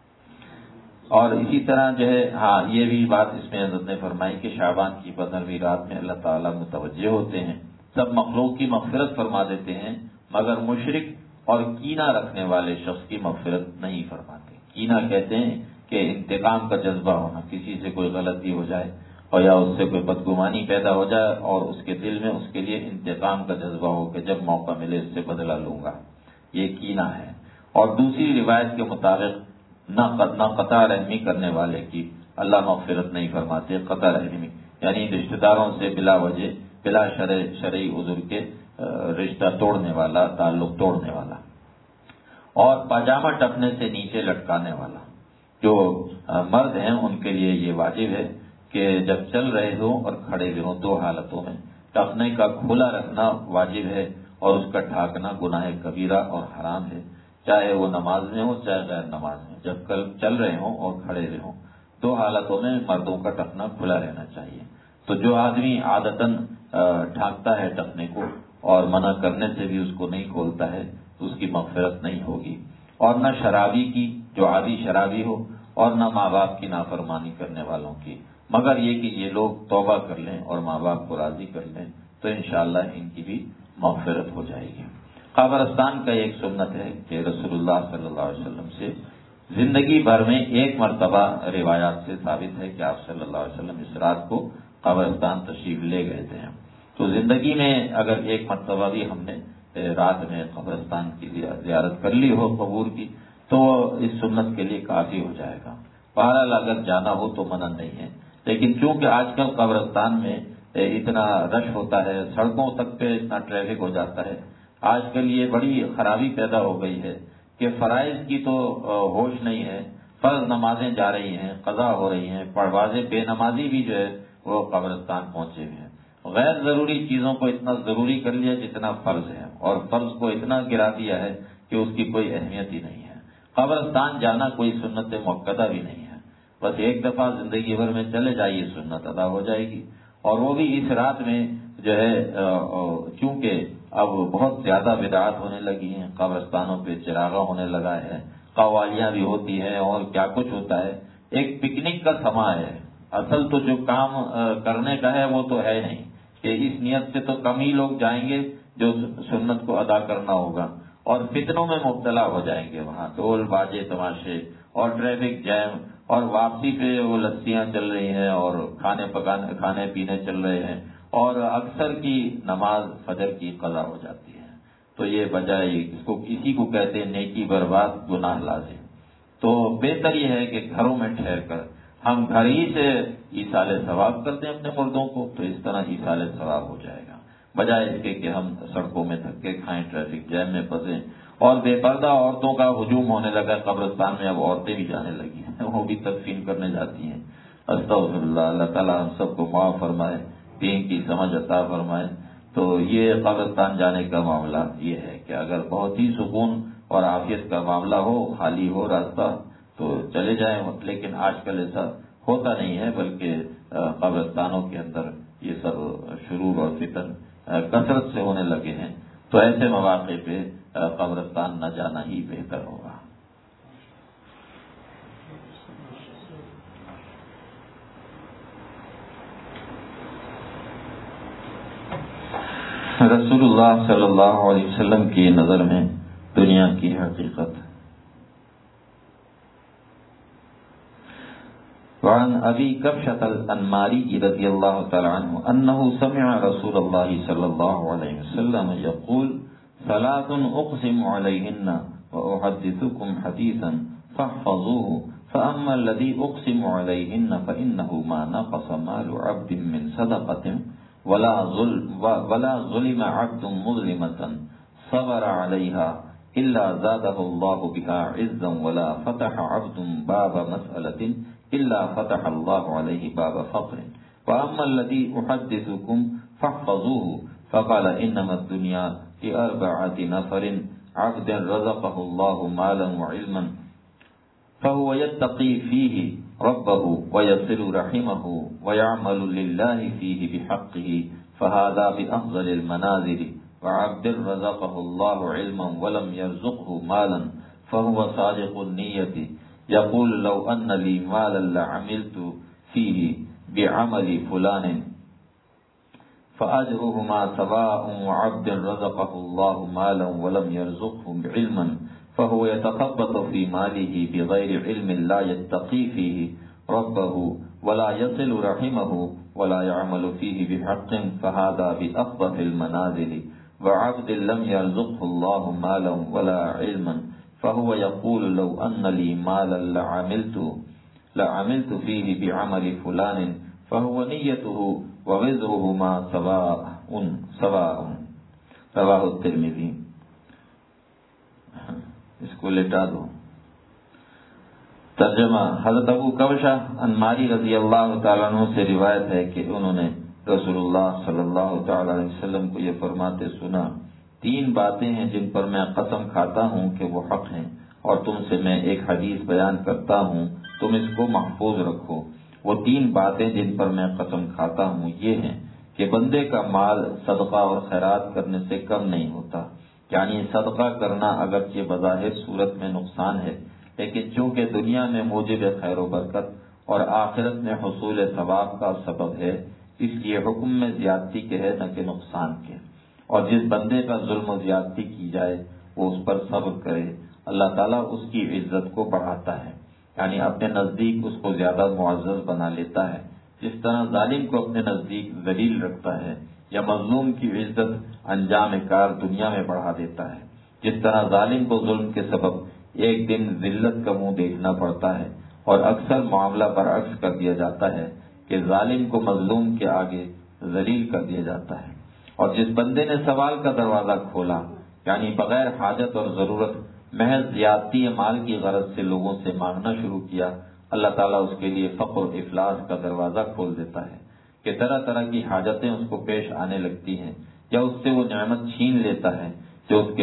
اور اسی طرح جو ہے یہ بھی بات اس میں حضرت نے فرمائی کہ شعبان کی 15ویں رات میں اللہ تعالیٰ متوجہ ہوتے ہیں، سب مخلوق کی مغفرت فرما دیتے ہیں، مگر مشرک اور کینہ رکھنے والے شخص کی مغفرت نہیں فرماتے۔ کینہ کہتے ہیں کہ انتقام کا جذبہ ہونا، کسی سے کوئی غلطی ہو جائے اور یا اس سے کوئی بدگمانی پیدا ہو جائے اور اس کے دل میں اس کے لیے انتقام کا جذبہ ہو کہ جب موقع ملے اس سے بدلہ لوں گا، یہ کینہ ہے۔ اور دوسری روایت کے مطابق نہ قطع رحمی کرنے والے کی اللہ مغفرت نہیں فرماتے۔ قطع رحمی یعنی رشتہ داروں سے بلا وجہ بلا شرعی عذر کے رشتہ توڑنے والا، تعلق توڑنے والا، اور پاجامہ ٹپنے سے نیچے لٹکانے والا۔ جو مرد ہیں ان کے لیے یہ واجب ہے کہ جب چل رہے ہوں اور کھڑے ہوئے ہوں دو حالتوں میں ٹپنے کا کھلا رکھنا واجب ہے، اور اس کا ڈھانکنا گناہ کبیرہ اور حرام ہے، چاہے وہ نماز میں ہو چاہے غیر نماز میں، جب چل رہے ہوں اور کھڑے ہوئے ہوں دو حالتوں میں مردوں کا ٹپنا کھلا رہنا چاہیے۔ تو جو آدمی عادتاً ڈھانکتا ہے ٹپنے کو اور منع کرنے سے بھی اس کو نہیں کھولتا ہے تو اس کی مغفرت نہیں ہوگی، اور نہ شرابی کی جو عادی شرابی ہو، اور نہ ماں باپ کی نافرمانی کرنے والوں کی، مگر یہ کہ یہ لوگ توبہ کر لیں اور ماں باپ کو راضی کر لیں تو انشاءاللہ ان کی بھی مغفرت ہو جائے گی۔ قبرستان کا ایک سنت ہے کہ رسول اللہ صلی اللہ علیہ وسلم سے زندگی بھر میں ایک مرتبہ روایات سے ثابت ہے کہ آپ صلی اللہ علیہ وسلم اس رات کو قبرستان تشریف لے گئے تھے۔ تو زندگی میں اگر ایک مرتبہ بھی ہم نے رات میں قبرستان کی زیارت کر لی ہو قبور کی تو اس سنت کے لیے کافی ہو جائے گا۔ بہرحال اگر جانا ہو تو منع نہیں ہے، لیکن چونکہ آج کل قبرستان میں اتنا رش ہوتا ہے، سڑکوں تک پہ اتنا ٹریفک ہو جاتا ہے، آج کل یہ بڑی خرابی پیدا ہو گئی ہے کہ فرائض کی تو ہوش نہیں ہے، فرض نمازیں جا رہی ہیں، قضا ہو رہی ہیں، پروازیں بے نمازی بھی جو ہے وہ قبرستان پہنچے ہوئے ہیں۔ غیر ضروری چیزوں کو اتنا ضروری کر لیا جتنا فرض ہے، اور فرض کو اتنا گرا دیا ہے کہ اس کی کوئی اہمیت ہی نہیں ہے۔ قبرستان جانا کوئی سنت مؤکدہ بھی نہیں ہے، بس ایک دفعہ زندگی بھر میں چلے جائیے، سنت ادا ہو جائے گی۔ اور وہ بھی اس رات میں جو ہے چونکہ اب بہت زیادہ بدعات ہونے لگی ہیں، قبرستانوں پہ چراغاں ہونے لگا ہے، قوالیاں بھی ہوتی ہیں اور کیا کچھ ہوتا ہے، ایک پکنک کا سما ہے۔ اصل تو جو کام کرنے کا ہے وہ تو ہے نہیں، کہ اس نیت سے تو کم ہی لوگ جائیں گے جو سنت کو ادا کرنا ہوگا، اور فتنوں میں مبتلا ہو جائیں گے، وہاں ڈھول باجے تماشے اور ٹریفک جیم، اور واپسی پہ وہ لسیاں چل رہی ہیں اور کھانے پینے چل رہے ہیں، اور اکثر کی نماز فجر کی قضا ہو جاتی ہے۔ تو یہ بجائے اسی کو کہتے ہیں نیکی برباد گناہ لازم۔ تو بہتر یہ ہے کہ گھروں میں ٹھہر کر ہم گھر ہی سے ایصال ثواب کرتے ہیں اپنے مردوں کو، تو اس طرح ایصال ثواب ہو جائے گا، بجائے اس کے کہ ہم سڑکوں میں دھکے کھائیں، ٹریفک جیم میں پھنسیں۔ اور بے پردہ عورتوں کا ہجوم ہونے لگا قبرستان میں، اب عورتیں بھی جانے لگی ہیں، وہ بھی تدفین کرنے جاتی ہیں۔ استغفر اللہ، اللہ تعالیٰ ہم سب کو معاف فرمائے، دین کی سمجھ عطا فرمائے۔ تو یہ قبرستان جانے کا معاملہ یہ ہے کہ اگر بہت ہی سکون اور عافیت کا معاملہ ہو، خالی ہو راستہ، تو چلے جائیں، لیکن آج کل ایسا ہوتا نہیں ہے، بلکہ قبرستانوں کے اندر یہ سب شرور اور فتن کثرت سے ہونے لگے ہیں، تو ایسے مواقع پہ قبرستان نہ جانا ہی بہتر ہوگا۔ رسول اللہ صلی اللہ علیہ وسلم کی نظر میں دنیا کی حقیقت۔ وعن ابی کبشۃ الانماری رضی اللہ تعالی عنہ انہ سمع رسول اللہ صلی اللہ علیہ وسلم یقول ثلاث اقسم علیہن واحدثکم حدیثا فاحفظوه فاما الذی اقسم علیہن فانہ ما نقص مال عبد من صدقۃ ولا ظلم عبد مظلمة صبر عليها إلا زاده الله بها عزا ولا فتح عبد باب مسألة إلا فتح الله عليه باب فقر وأما الذي أحدثكم فاحفظوه فقال إنما الدنيا لأربعة نفر عبد رزقه الله مالا وعلما فهو يتقي فيه ربه ويصل رحمه ويعمل لله فيه بحقه فهذا بأفضل المنازل وعبد رزقه الله علما ولم يرزقه مالا فهو صادق النية يقول لو أن لي مالا لعملت فيه بعمل فلان فأجرهما سواء وعبد رزقه الله مالا ولم يرزقه علما فهو يتخبط في ماله بغير علم لا يتقي فيه ربه ولا يصل رحمه ولا يعمل فيه بحق فهذا بأقبح المنازل وعبد لم يرزقه الله مالا ولا علما فهو يقول لو أن لي مالا لعملت فيه بعمل فلان فهو نيته ووزرهما سواء رواه الترمذی۔ اس کو لٹا دو۔ ترجمہ: حضرت ابو کبشہ انماری رضی اللہ تعالیٰ عنہ سے روایت ہے کہ انہوں نے رسول اللہ صلی اللہ تعالیٰ علیہ وسلم کو یہ فرماتے سنا، تین باتیں ہیں جن پر میں قسم کھاتا ہوں کہ وہ حق ہیں، اور تم سے میں ایک حدیث بیان کرتا ہوں، تم اس کو محفوظ رکھو۔ وہ تین باتیں جن پر میں قسم کھاتا ہوں یہ ہیں کہ بندے کا مال صدقہ اور خیرات کرنے سے کم نہیں ہوتا، یعنی صدقہ کرنا اگرچہ بظاہر صورت میں نقصان ہے، لیکن چونکہ دنیا میں موجب خیر و برکت اور آخرت میں حصول ثواب کا سبب ہے، اس لیے حکم میں زیادتی کے ہے نہ کہ نقصان کے۔ اور جس بندے کا ظلم و زیادتی کی جائے وہ اس پر صبر کرے، اللہ تعالیٰ اس کی عزت کو بڑھاتا ہے، یعنی اپنے نزدیک اس کو زیادہ معزز بنا لیتا ہے، جس طرح ظالم کو اپنے نزدیک ذلیل رکھتا ہے، یا مظلوم کی عزت انجام کار دنیا میں بڑھا دیتا ہے، جس طرح ظالم کو ظلم کے سبب ایک دن ذلت کا منہ دیکھنا پڑتا ہے، اور اکثر معاملہ برعکس کر دیا جاتا ہے کہ ظالم کو مظلوم کے آگے ذلیل کر دیا جاتا ہے۔ اور جس بندے نے سوال کا دروازہ کھولا، یعنی بغیر حاجت اور ضرورت محض زیادتی مال کی غرض سے لوگوں سے مانگنا شروع کیا، اللہ تعالیٰ اس کے لیے فقر و افلاس کا دروازہ کھول دیتا ہے کہ طرح طرح کی حاجتیں اس کو پیش آنے لگتی ہیں، یا اس سے وہ نعمت چھین لیتا ہے جو اس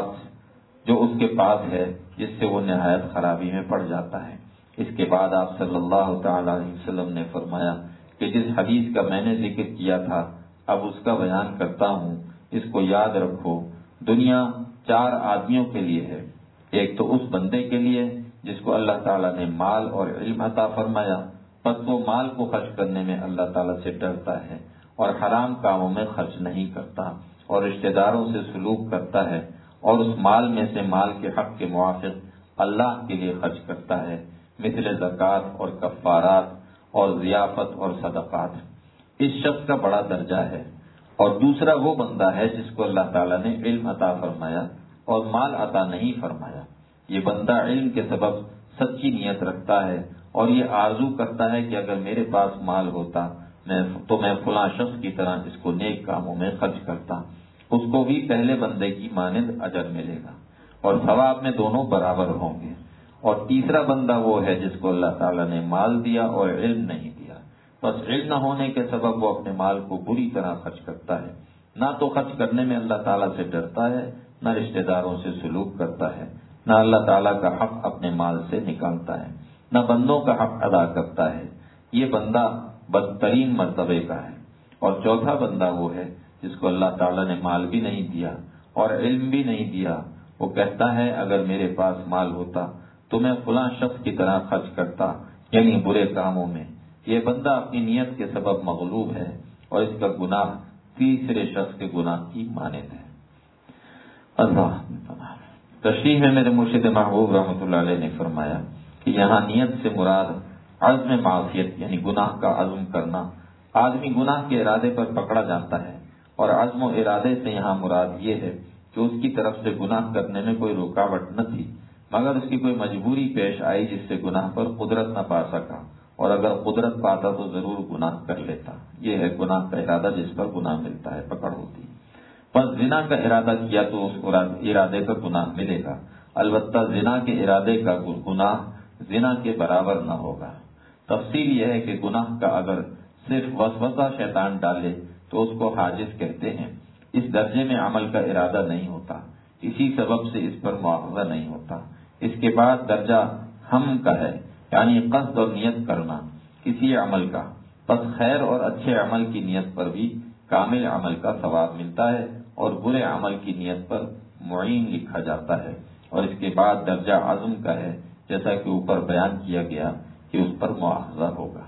کے پاس ہے، جس سے وہ نہایت خرابی میں پڑ جاتا ہے۔ اس کے بعد آپ صلی اللہ تعالی علیہ وسلم نے فرمایا کہ جس حدیث کا میں نے ذکر کیا تھا اب اس کا بیان کرتا ہوں، اس کو یاد رکھو۔ دنیا 4 آدمیوں کے لیے ہے، ایک تو اس بندے کے لیے جس کو اللہ تعالیٰ نے مال اور علم عطا فرمایا، پس وہ مال کو خرچ کرنے میں اللہ تعالیٰ سے ڈرتا ہے اور حرام کاموں میں خرچ نہیں کرتا اور رشتہ داروں سے سلوک کرتا ہے، اور اس مال میں سے مال کے حق کے موافق اللہ کے لیے خرچ کرتا ہے، مثل زکوٰۃ اور کفارات اور ضیافت اور صدقات۔ اس شخص کا بڑا درجہ ہے۔ اور دوسرا وہ بندہ ہے جس کو اللہ تعالیٰ نے علم عطا فرمایا اور مال عطا نہیں فرمایا۔ یہ بندہ علم کے سبب سچی نیت رکھتا ہے اور یہ آرزو کرتا ہے کہ اگر میرے پاس مال ہوتا تو میں فلاں شخص کی طرح اس کو نیک کاموں میں خرچ کرتا، اس کو بھی پہلے بندے کی مانند اجر ملے گا اور ثواب میں دونوں برابر ہوں گے۔ اور تیسرا بندہ وہ ہے جس کو اللہ تعالیٰ نے مال دیا اور علم نہیں دیا، بس علم نہ ہونے کے سبب وہ اپنے مال کو بری طرح خرچ کرتا ہے، نہ تو خرچ کرنے میں اللہ تعالیٰ سے ڈرتا ہے، نہ رشتہ داروں سے سلوک کرتا ہے، نہ اللہ تعالیٰ کا حق اپنے مال سے نکالتا ہے، نہ بندوں کا حق ادا کرتا ہے۔ یہ بندہ بدترین مرتبے کا ہے۔ اور چوتھا بندہ وہ ہے جس کو اللہ تعالیٰ نے مال بھی نہیں دیا اور علم بھی نہیں دیا، وہ کہتا ہے اگر میرے پاس مال ہوتا تو میں فلاں شخص کی طرح خرچ کرتا، یعنی برے کاموں میں۔ یہ بندہ اپنی نیت کے سبب مغلوب ہے اور اس کا گناہ تیسرے شخص کے گناہ کی مانند ہے۔ اللہ تشریح میں میرے مرشد محبوب رحمۃ اللہ علیہ نے فرمایا کہ یہاں نیت سے مراد عزم معصیت یعنی گناہ کا عزم کرنا۔ آدمی گناہ کے ارادے پر پکڑا جاتا ہے اور عزم و ارادے سے یہاں مراد یہ ہے کہ اس کی طرف سے گناہ کرنے میں کوئی رکاوٹ نہ تھی، مگر اس کی کوئی مجبوری پیش آئی جس سے گناہ پر قدرت نہ پا سکا، اور اگر قدرت پاتا تو ضرور گناہ کر لیتا۔ یہ ہے گناہ کا ارادہ جس پر گناہ ملتا ہے، پکڑ ہوتی ہے۔ بس زنا کا ارادہ کیا تو اس ارادے کا گناہ ملے گا، البتہ زنا کے ارادے کا گناہ زنا کے برابر نہ ہوگا۔ تفصیل یہ ہے کہ گناہ کا اگر صرف وسوسہ شیطان ڈالے تو اس کو حاجز کہتے ہیں، اس درجے میں عمل کا ارادہ نہیں ہوتا، اسی سبب سے اس پر مواخذہ نہیں ہوتا۔ اس کے بعد درجہ ہم کا ہے، یعنی قصد اور نیت کرنا کسی عمل کا، بس خیر اور اچھے عمل کی نیت پر بھی کامل عمل کا ثواب ملتا ہے اور برے عمل کی نیت پر معین لکھا جاتا ہے۔ اور اس کے بعد درجہ عزم کا ہے، جیسا کہ اوپر بیان کیا گیا کہ اس پر مواخذہ ہوگا۔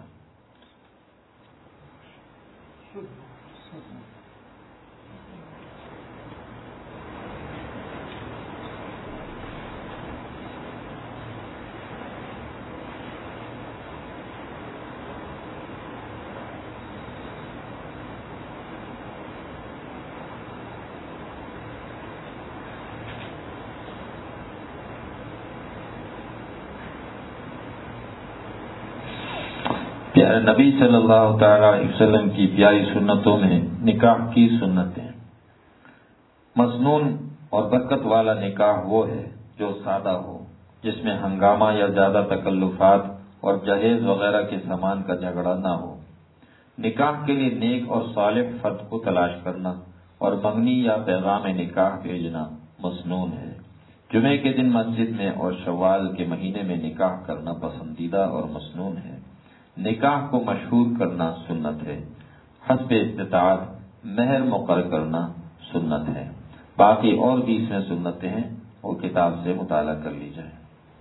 پیارے نبی صلی اللہ تعالی علیہ وسلم کی پیاری سنتوں میں نکاح کی سنتیں۔ مسنون اور برکت والا نکاح وہ ہے جو سادہ ہو، جس میں ہنگامہ یا زیادہ تکلفات اور جہیز وغیرہ کے سامان کا جھگڑا نہ ہو۔ نکاح کے لیے نیک اور صالح فرد کو تلاش کرنا اور منگنی یا پیغام نکاح بھیجنا مسنون ہے۔ جمعے کے دن مسجد میں اور شوال کے مہینے میں نکاح کرنا پسندیدہ اور مسنون ہے۔ نکاح کو مشہور کرنا سنت ہے۔ حسب استطاعت مہر مقرر کرنا سنت ہے۔ باقی اور بھی اس میں سنتیں ہیں، وہ کتاب سے مطالعہ کر لی جائے۔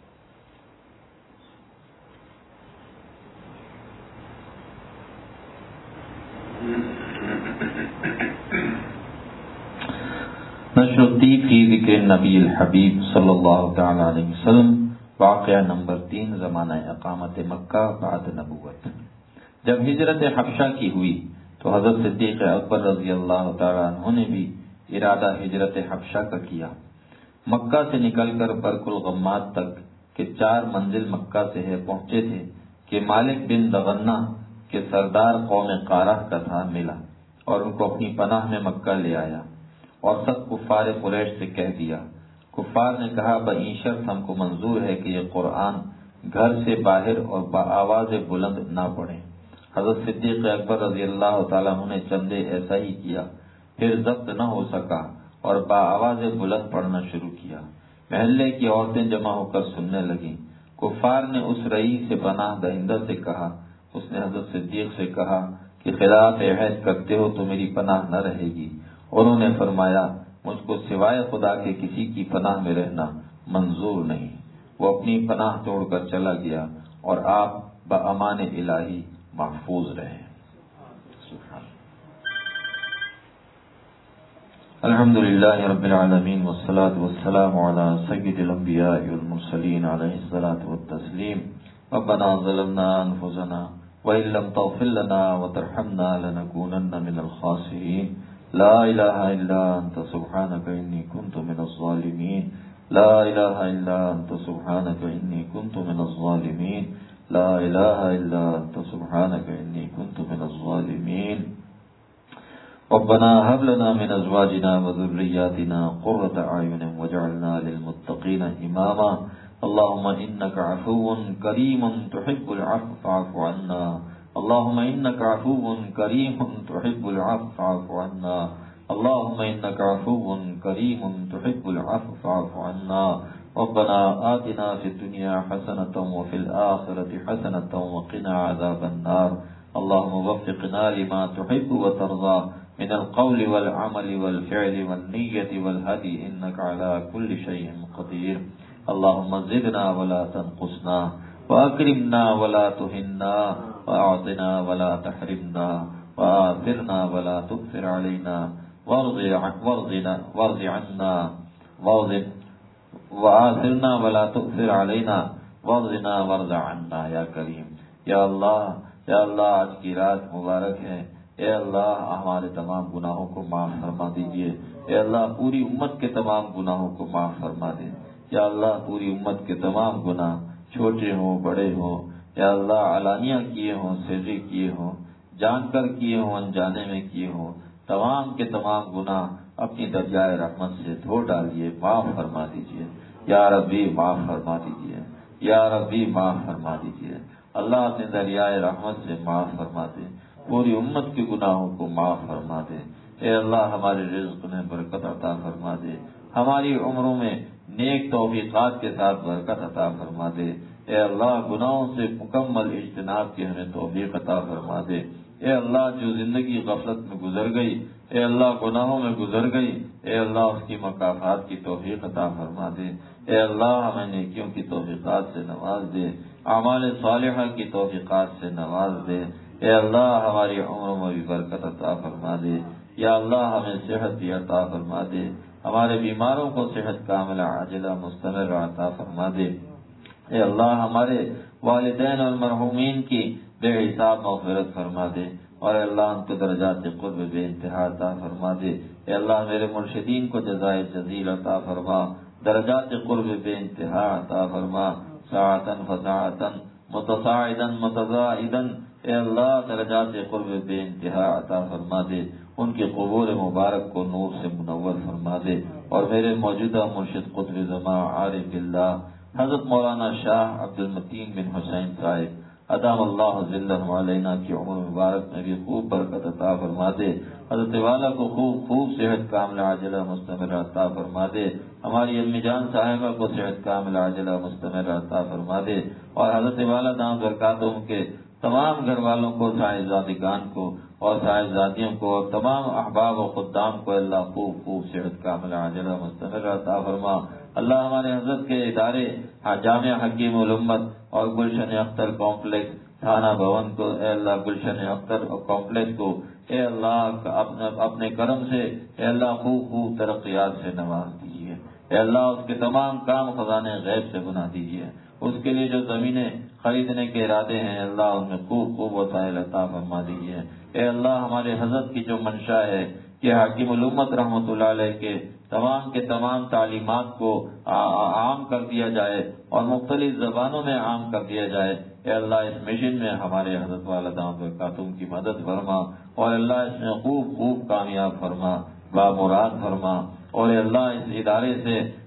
نشرتی فی ذکر نبی الحبیب صلی اللہ تعالی علیہ وسلم، واقعہ نمبر 3، زمانہ اقامت مکہ بعد نبوت۔ جب ہجرت حبشہ کی ہوئی تو حضرت صدیق اکبر رضی اللہ تعالی عنہ نے بھی ارادہ ہجرت حبشہ کا کیا۔ مکہ سے نکل کر برق الغمات تک کے 4 منزل مکہ سے ہے پہنچے تھے کہ مالک بن دغنہ کے سردار قوم قارہ کا تھا ملا اور ان کو اپنی پناہ میں مکہ لے آیا اور سب کفار قریش سے کہہ دیا کفار نے کہا بعشرت ہم کو منظور ہے کہ یہ قرآن گھر سے باہر اور بآواز بلند نہ پڑھیں۔ حضرت صدیق اکبر رضی اللہ تعالیٰ عنہ نے چندے ایسا ہی کیا، پھر ضبط نہ ہو سکا اور بآواز بلند پڑھنا شروع کیا۔ محلے کی عورتیں جمع ہو کر سننے لگیں۔ کفار نے اس رئیس سے پناہ دہندہ سے کہا، اس نے حضرت صدیق سے کہا کہ خلاف عہد کرتے ہو تو میری پناہ نہ رہے گی۔ انہوں نے فرمایا مجھ کو سوائے خدا کے کسی کی پناہ میں رہنا منظور نہیں۔ وہ اپنی پناہ توڑ کر چلا گیا اور آپ بامان الہی محفوظ رہے۔ الحمد للہ رب العالمین والصلاة والسلام علی سید الانبیاء والمرسلین علیہ الصلاۃ والتسلیم۔ ربنا ظلمنا انفسنا وإن لم تغفر لنا وترحمنا لنكونن من الخاسرین۔ لا الہ الا انت سبحانک انی کنت من الظالمین۔ لا الہ الا انت سبحانک انی کنت من الظالمین۔ لا الہ الا انت سبحانک انی کنت من الظالمین۔ ربنا هب لنا من ازواجنا وذرياتنا قرة اعين واجعلنا للمتقين اماما۔ اللهم انك عفو كريم تحب العفو فاعف عنا۔ اللهم انك عفو كريم تحب العفو فاعف عنا۔ اللهم انك عفو كريم تحب العفو فاعف عنا۔ ربنا آتنا في الدنيا حسنة وفي الآخرة حسنة وقنا عذاب النار۔ اللهم وفقنا لما تحب وترضى من القول والعمل والفعل والنية والهدي إنك على كل شيء قدير۔ اللهم زدنا ولا تنقصنا وأكرمنا ولا تهنا وأعطنا ولا تحرمنا وآثرنا ولا تؤثر علينا وارض عنا وآثرنا ولا تؤثر علينا وارضنا وارض عنا یا کریم۔ یا اللہ آج کی رات مبارک ہے، اے اللہ ہمارے تمام گناہوں کو معاف فرما دیجئے۔ اے اللہ پوری امت کے تمام گناہوں کو معاف فرما دے۔ یا اللہ پوری امت کے تمام گناہ چھوٹے ہوں بڑے ہوں، یا اللہ علانیہ کیے ہوں سرری کیے ہوں، جان کر کیے ہوں انجانے میں کیے ہوں، تمام کے تمام گناہ اپنی دریائے رحمت سے دھو ڈالیے، معاف فرما دیجئے۔ یا ربی معاف فرما دیجئے، یا ربی معاف فرما دیجئے۔ اللہ اپنے دریائے رحمت سے معاف فرما دے، پوری امت کے گناہوں کو معاف فرما دے۔ اے اللہ ہمارے رزق میں برکت عطا فرما دے، ہماری عمروں میں نیک توفیقات کے ساتھ برکت عطا فرما دے۔ اے اللہ گناہوں سے مکمل اجتناب کی ہمیں توفیق عطا فرما دے۔ اے اللہ جو زندگی غفلت میں گزر گئی، اے اللہ گناہوں میں گزر گئی، اے اللہ اس کی مکافات کی توفیق عطا فرما دے۔ اے اللہ ہمیں نیکیوں کی توفیقات سے نواز دے، اعمال صالحہ کی توفیقات سے نواز دے۔ اے اللہ ہماری عمروں میں بھی برکت عطا فرما دے۔ یا اللہ ہمیں صحت بھی عطا فرما دے، ہمارے بیماروں کو صحت کاملہ عاجلہ مستمر عطا فرما دے۔ اے اللہ ہمارے والدین اور مرحومین کی بے حساب مغفرت فرما دے، اور اے اللہ ان کو درجات قرب بے انتہا عطا فرما دے۔ اے اللہ میرے مرشدین کو جزائے جزیل عطا فرما، درجات قرب بے انتہا عطا فرما، ساعتن فساعتن متصاعدا متزائدا۔ اے اللہ درجات قرب بے انتہا عطا فرما دے، ان کی قبور مبارک کو نور سے منور فرما دے، اور میرے موجودہ مرشد قطب زمان عارف اللہ حضرت مولانا شاہ عبد المتین بن حسین صاحب ادام اللہ ذلہ علینا کی عمر مبارک میں بھی خوب برکت عطا فرما دے، حضرت والا کو خوب صحت کاملہ عاجلہ مستمر عطا فرما دے، ہماری امی جان صاحبہ کو صحت کاملہ عاجلہ مستمر عطا فرما دے، اور حضرت والا دام برکاتہم کے تمام گھر والوں کو، صاحبزادگان کو اور صاحبزادیوں کو، اور تمام احباب و خدام کو اللہ خوب صحت کاملہ عاجلہ مستمر عطا فرما۔ اللہ ہمارے حضرت کے ادارے جامعہ حکیم الامت اور گلشن اختر کمپلیکس تھانہ بھون کو، اے اللہ گلشن اختر کمپلیکس کو اے اللہ اپنے کرم سے اے اللہ خوب ترقیات سے نواز دیجیے۔ اے اللہ اس کے تمام کام خزانے غیب سے بنا دیجیے، اس کے لیے جو زمینیں خریدنے کے ارادے ہیں اللہ ان میں خوب وسائل عطا فرما دیجیے۔ اے اللہ ہمارے حضرت کی جو منشا ہے کہ حکیم الامت رحمۃ اللہ علیہ کے تمام تعلیمات کو عام کر دیا جائے اور مختلف زبانوں میں عام کر دیا جائے، اے اللہ اس مشن میں ہمارے حضرت والدین برکاتہم کی مدد فرما، اور اللہ اس میں خوب کامیاب فرما، بامراد فرما، اور اے اللہ اس ادارے سے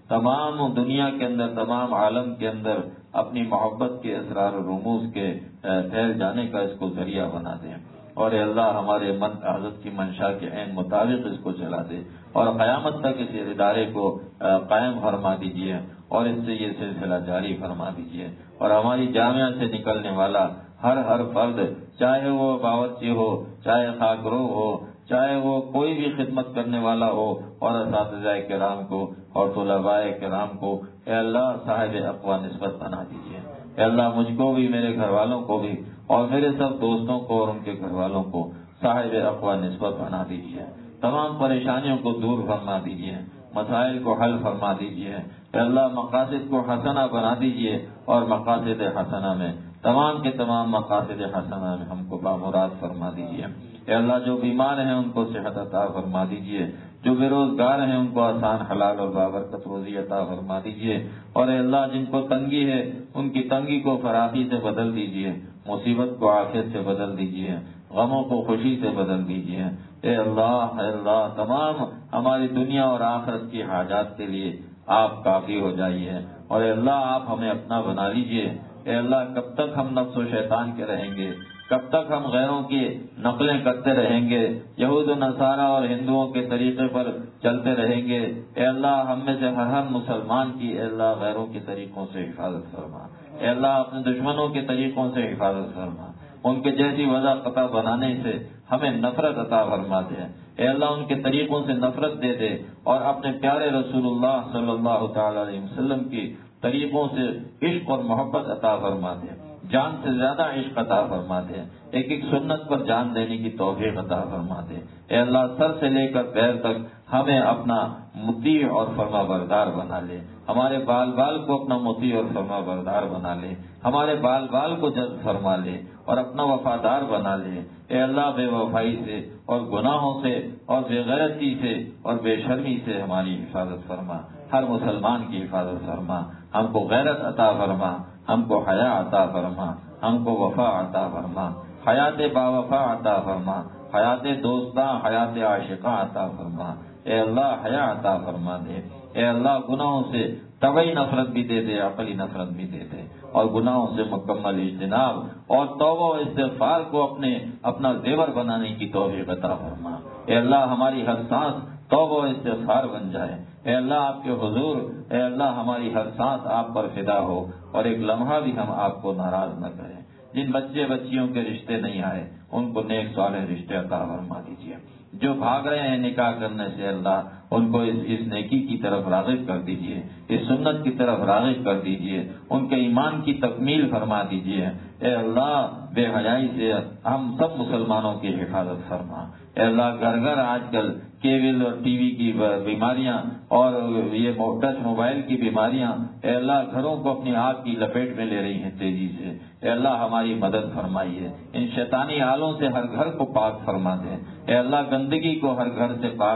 تمام دنیا کے اندر، تمام عالم کے اندر اپنی محبت کے اسرار و رموز کے پھیل جانے کا اس کو ذریعہ بنا دیں، اور اے اللہ ہمارے حضرت کی منشا کے عین مطابق اس کو چلا دے، اور قیامت تک اس ادارے کو قائم فرما دیجیے، اور اس سے یہ سلسلہ جاری فرما دیجیے، اور ہماری جامعہ سے نکلنے والا ہر فرد، چاہے وہ باورچی ہو، چاہے خاکرو ہو، چاہے وہ کوئی بھی خدمت کرنے والا ہو، اور اساتذہ کرام کو اور طلباء کرام کو اے اللہ صاحب اقوا نسبت بنا دیجیے۔ اے اللہ مجھ کو بھی، میرے گھر والوں کو بھی، اور میرے سب دوستوں کو اور ان کے گھر والوں کو صاحب اقوا نسبت بنا دیجیے۔ تمام پریشانیوں کو دور فرما دیجیے، مسائل کو حل فرما دیجیے۔ اے اللہ مقاصد کو حسنہ بنا دیجیے، اور مقاصد حسنہ میں تمام کے تمام مقاصد حسنہ میں ہم کو بامراد فرما دیجیے۔ اے اللہ جو بیمار ہیں ان کو صحت عطا فرما دیجیے، جو بے روزگار ہیں ان کو آسان حلال اور بابرکت روزی عطا فرما دیجیے، اور اے اللہ جن کو تنگی ہے ان کی تنگی کو فراخی سے بدل دیجیے، مصیبت کو عافیت سے بدل دیجیے، غموں کو خوشی سے بدل دیجیے۔ اے اللہ تمام ہماری دنیا اور آخرت کی حاجات کے لیے آپ کافی ہو جائیے، اور اے اللہ آپ ہمیں اپنا بنا لیجیے۔ اے اللہ کب تک ہم نفس و شیطان کے رہیں گے، کب تک ہم غیروں کی نقلیں کرتے رہیں گے، یہود و نصارہ اور ہندوؤں کے طریقے پر چلتے رہیں گے؟ اے اللہ ہم میں سے ہر مسلمان کی اے اللہ غیروں کے طریقوں سے حفاظت فرما، اے اللہ اپنے دشمنوں کے طریقوں سے حفاظت فرما، ان کے جیسی وضع قطع بنانے سے ہمیں نفرت عطا فرما دے۔ اے اللہ ان کے طریقوں سے نفرت دے دے، اور اپنے پیارے رسول اللہ صلی اللہ تعالی علیہ وسلم کی طریقوں سے عشق اور محبت عطا فرما دے، جان سے زیادہ عشق عطا فرما دے، ایک ایک سنت پر جان دینے کی توفیق عطا فرما دے۔ اے اللہ سر سے لے کر پیر تک ہمیں اپنا مطیع اور فرما بردار بنا لے، ہمارے بال بال کو اپنا مطیع اور فرما بردار بنا لے، ہمارے بال بال کو جذب فرما لے اور اپنا وفادار بنا لے۔ اے اللہ بے وفائی سے اور گناہوں سے اور بے غیرتی سے اور بے شرمی سے ہماری حفاظت فرما، ہر مسلمان کی حفاظت فرما، ہم کو غیرت عطا فرما، ہم کو حیا عطا فرما، ہم کو وفا عطا فرما، حیات باوفا عطا فرما، حیات دوستاں، حیات عاشقاں عطا فرما۔ اے اللہ حیا عطا فرما دے۔ اے اللہ گناہوں سے طبعی نفرت بھی دے دے، عقلی نفرت بھی دے دے، اور گناہوں سے مکمل اجتناب اور توبہ و استغفار کو اپنا زیور بنانے کی توفیق عطا فرما۔ اے اللہ ہماری ہر سانس توبہ و استغفار بن جائے۔ اے اللہ آپ کے حضور، اے اللہ ہماری ہر سانس آپ پر فدا ہو، اور ایک لمحہ بھی ہم آپ کو ناراض نہ کریں۔ جن بچے بچیوں کے رشتے نہیں آئے ان کو نیک صالح رشتے عطا فرما دیجیے۔ جو بھاگ رہے ہیں نکاح کرنے سے اللہ ان کو اس نیکی کی طرف راغب کر دیجیے، اس سنت کی طرف راغب کر دیجیے، ان کے ایمان کی تکمیل فرما دیجیے۔ اے اللہ بے حیائی سے ہم سب مسلمانوں کی حفاظت فرما۔ اے اللہ گھر گھر آج کل کیبل اور ٹی وی کی بیماریاں اور یہ ٹچ موبائل کی بیماریاں اے اللہ گھروں کو اپنی آگ کی لپیٹ میں لے رہی ہیں تیزی سے۔ اے اللہ ہماری مدد فرمائیے، ان شیطانی آلوں سے ہر گھر کو پاک فرما دے۔ اے اللہ گندگی کو ہر گھر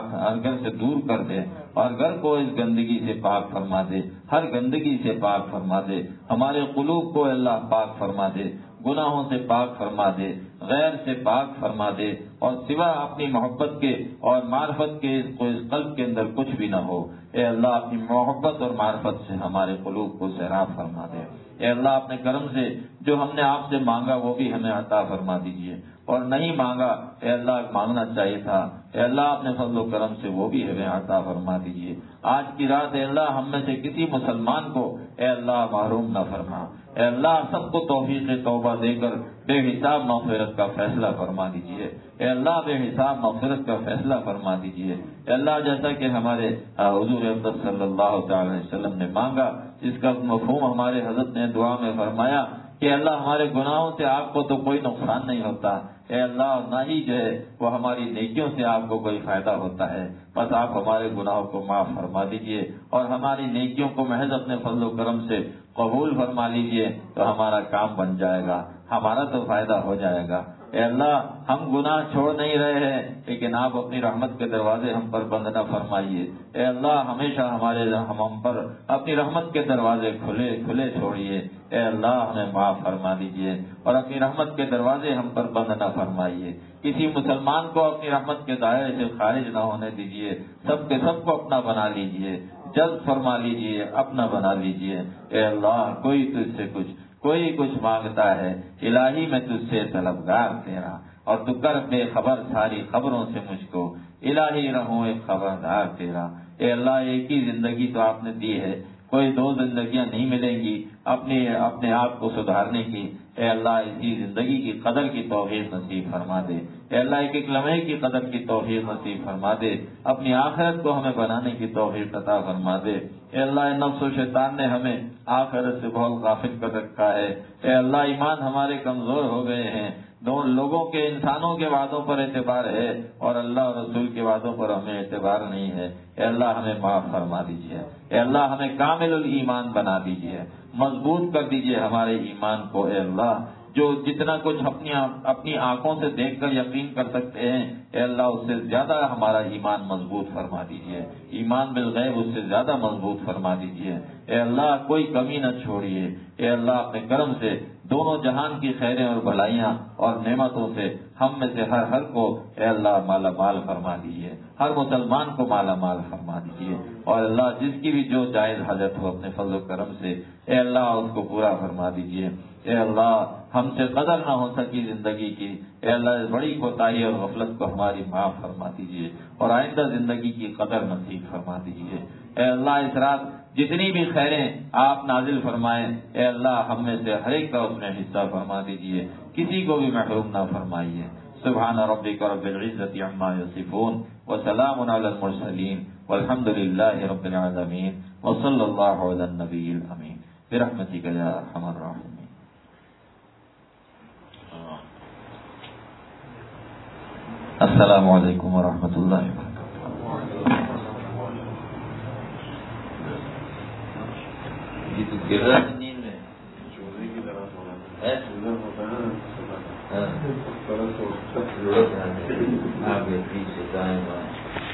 سے دور کر دے، اور گھر کو اس گندگی سے پاک فرما دے، ہر گندگی سے پاک فرما دے، ہمارے قلوب کو اے اللہ پاک فرما دے، گناہوں سے پاک فرما دے، غیر سے پاک فرما دے، اور سوا اپنی محبت کے اور معرفت کے اس قلب کے اندر کچھ بھی نہ ہو۔ اے اللہ اپنی محبت اور معرفت سے ہمارے قلوب کو سیراب فرما دے۔ اے اللہ اپنے کرم سے جو ہم نے آپ سے مانگا وہ بھی ہمیں عطا فرما دیجیے، اور نہیں مانگا اے اللہ مانگنا چاہیے تھا، اے اللہ اپنے فضل و کرم سے وہ بھی ہمیں عطا فرما دیجیے۔ آج کی رات اے اللہ ہم میں سے کسی مسلمان کو اے اللہ محروم نہ فرما۔ اے اللہ سب کو توفیق توبہ دے کر بے حساب مغفرت کا فیصلہ فرما دیجیے۔ اے اللہ بے حساب مغفرت کا فیصلہ فرما دیجیے۔ اے اللہ جیسا کہ ہمارے حضور اقدس صلی اللہ تعالی علیہ وسلم نے مانگا، جس کا مفہوم ہمارے حضرت نے دعا میں فرمایا کہ اللہ ہمارے گناہوں سے آپ کو تو کوئی نقصان نہیں ہوتا، اے اللہ نہ ہی جو ہے وہ ہماری نیکیوں سے آپ کو کوئی فائدہ ہوتا ہے، بس آپ ہمارے گناہوں کو معاف فرما دیجئے اور ہماری نیکیوں کو محض اپنے فضل و کرم سے قبول فرما لیجئے، تو ہمارا کام بن جائے گا، ہمارا تو فائدہ ہو جائے گا۔ اے اللہ ہم گناہ چھوڑ نہیں رہے ہیں، لیکن آپ اپنی رحمت کے دروازے ہم پر بند نہ فرمائیے۔ اے اللہ ہمیشہ ہم پر اپنی رحمت کے دروازے کھلے کھلے چھوڑیے۔ اے اللہ ہمیں معاف فرما دیجیے اور اپنی رحمت کے دروازے ہم پر بند نہ فرمائیے۔ کسی مسلمان کو اپنی رحمت کے دائرے سے خارج نہ ہونے دیجیے، سب کے سب کو اپنا بنا لیجیے، جلد فرما لیجیے، اپنا بنا لیجیے۔ اے اللہ کوئی تجھ سے کوئی کچھ مانگتا ہے، الہی میں تجھ سے طلبگار تیرا، اور تو کر بے خبر ساری خبروں سے مجھ کو، الہی رہوں ایک خبردار تیرا۔ اے اللہ ایک ہی زندگی تو آپ نے دی ہے، کوئی دو زندگیاں نہیں ملیں گی اپنے آپ کو سدھارنے کی۔ اے اللہ اسی زندگی کی قدر کی توفیق نصیب فرما دے۔ اے اللہ ایک ایک لمحے کی قدر کی توفیق نصیب فرما دے، اپنی آخرت کو ہمیں بنانے کی توفیق عطا فرما دے۔ اے اللہ نفس و شیطان نے ہمیں آخرت سے بہت غافل کر رکھا ہے۔ اے اللہ ایمان ہمارے کمزور ہو گئے ہیں، لوگوں کے انسانوں کے وعدوں پر اعتبار ہے اور اللہ اور رسول کے وعدوں پر ہمیں اعتبار نہیں ہے۔ اے اللہ ہمیں معاف فرما دیجیے۔ اے اللہ ہمیں کامل الایمان بنا دیجیے، مضبوط کر دیجیے ہمارے ایمان کو۔ اے اللہ جو جتنا کچھ اپنی آنکھوں سے دیکھ کر یقین کر سکتے ہیں، اے اللہ اس سے زیادہ ہمارا ایمان مضبوط فرما دیجیے، ایمان بالغیب اس سے زیادہ مضبوط فرما دیجیے۔ اے اللہ کوئی کمی نہ چھوڑیے۔ اے اللہ اپنے کرم سے دونوں جہان کی خیریں اور بھلائیاں اور نعمتوں سے ہم میں سے ہر کو اے اللہ مالا مال فرما دیجیے، ہر مسلمان کو مالا مال فرما دیجیے، اور اللہ جس کی بھی جو جائز حاجت ہو اپنے فضل و کرم سے اے اللہ اس کو پورا فرما دیجیے۔ اے اللہ ہم سے قدر نہ ہو سکی زندگی کی، اے اللہ اس بڑی کوتاہی اور غفلت کو ہماری معاف فرما دیجیے اور آئندہ زندگی کی قدر نصیب فرما دیجیے۔ اے اللہ اس رات جتنی بھی خیریں آپ نازل فرمائیں، اے اللہ ہم میں سے ہر ایک کا اس میں حصہ فرما دیجیے، کسی کو بھی محروم نہ فرمائیے۔ سبحان ربک رب العزت عما یصفون وسلام علی المرسلین والحمد للہ رب العالمین وصلی اللہ علی النبی الامین برحمتک یا ارحم الراحمین۔ السلام علیکم ورحمۃ اللہ وبرکاتہ۔ یہ تو گر رہا ہے نیند میں، چوری کی طرح ہوتا ہے نا، آگے پیچھے دائیں بائیں۔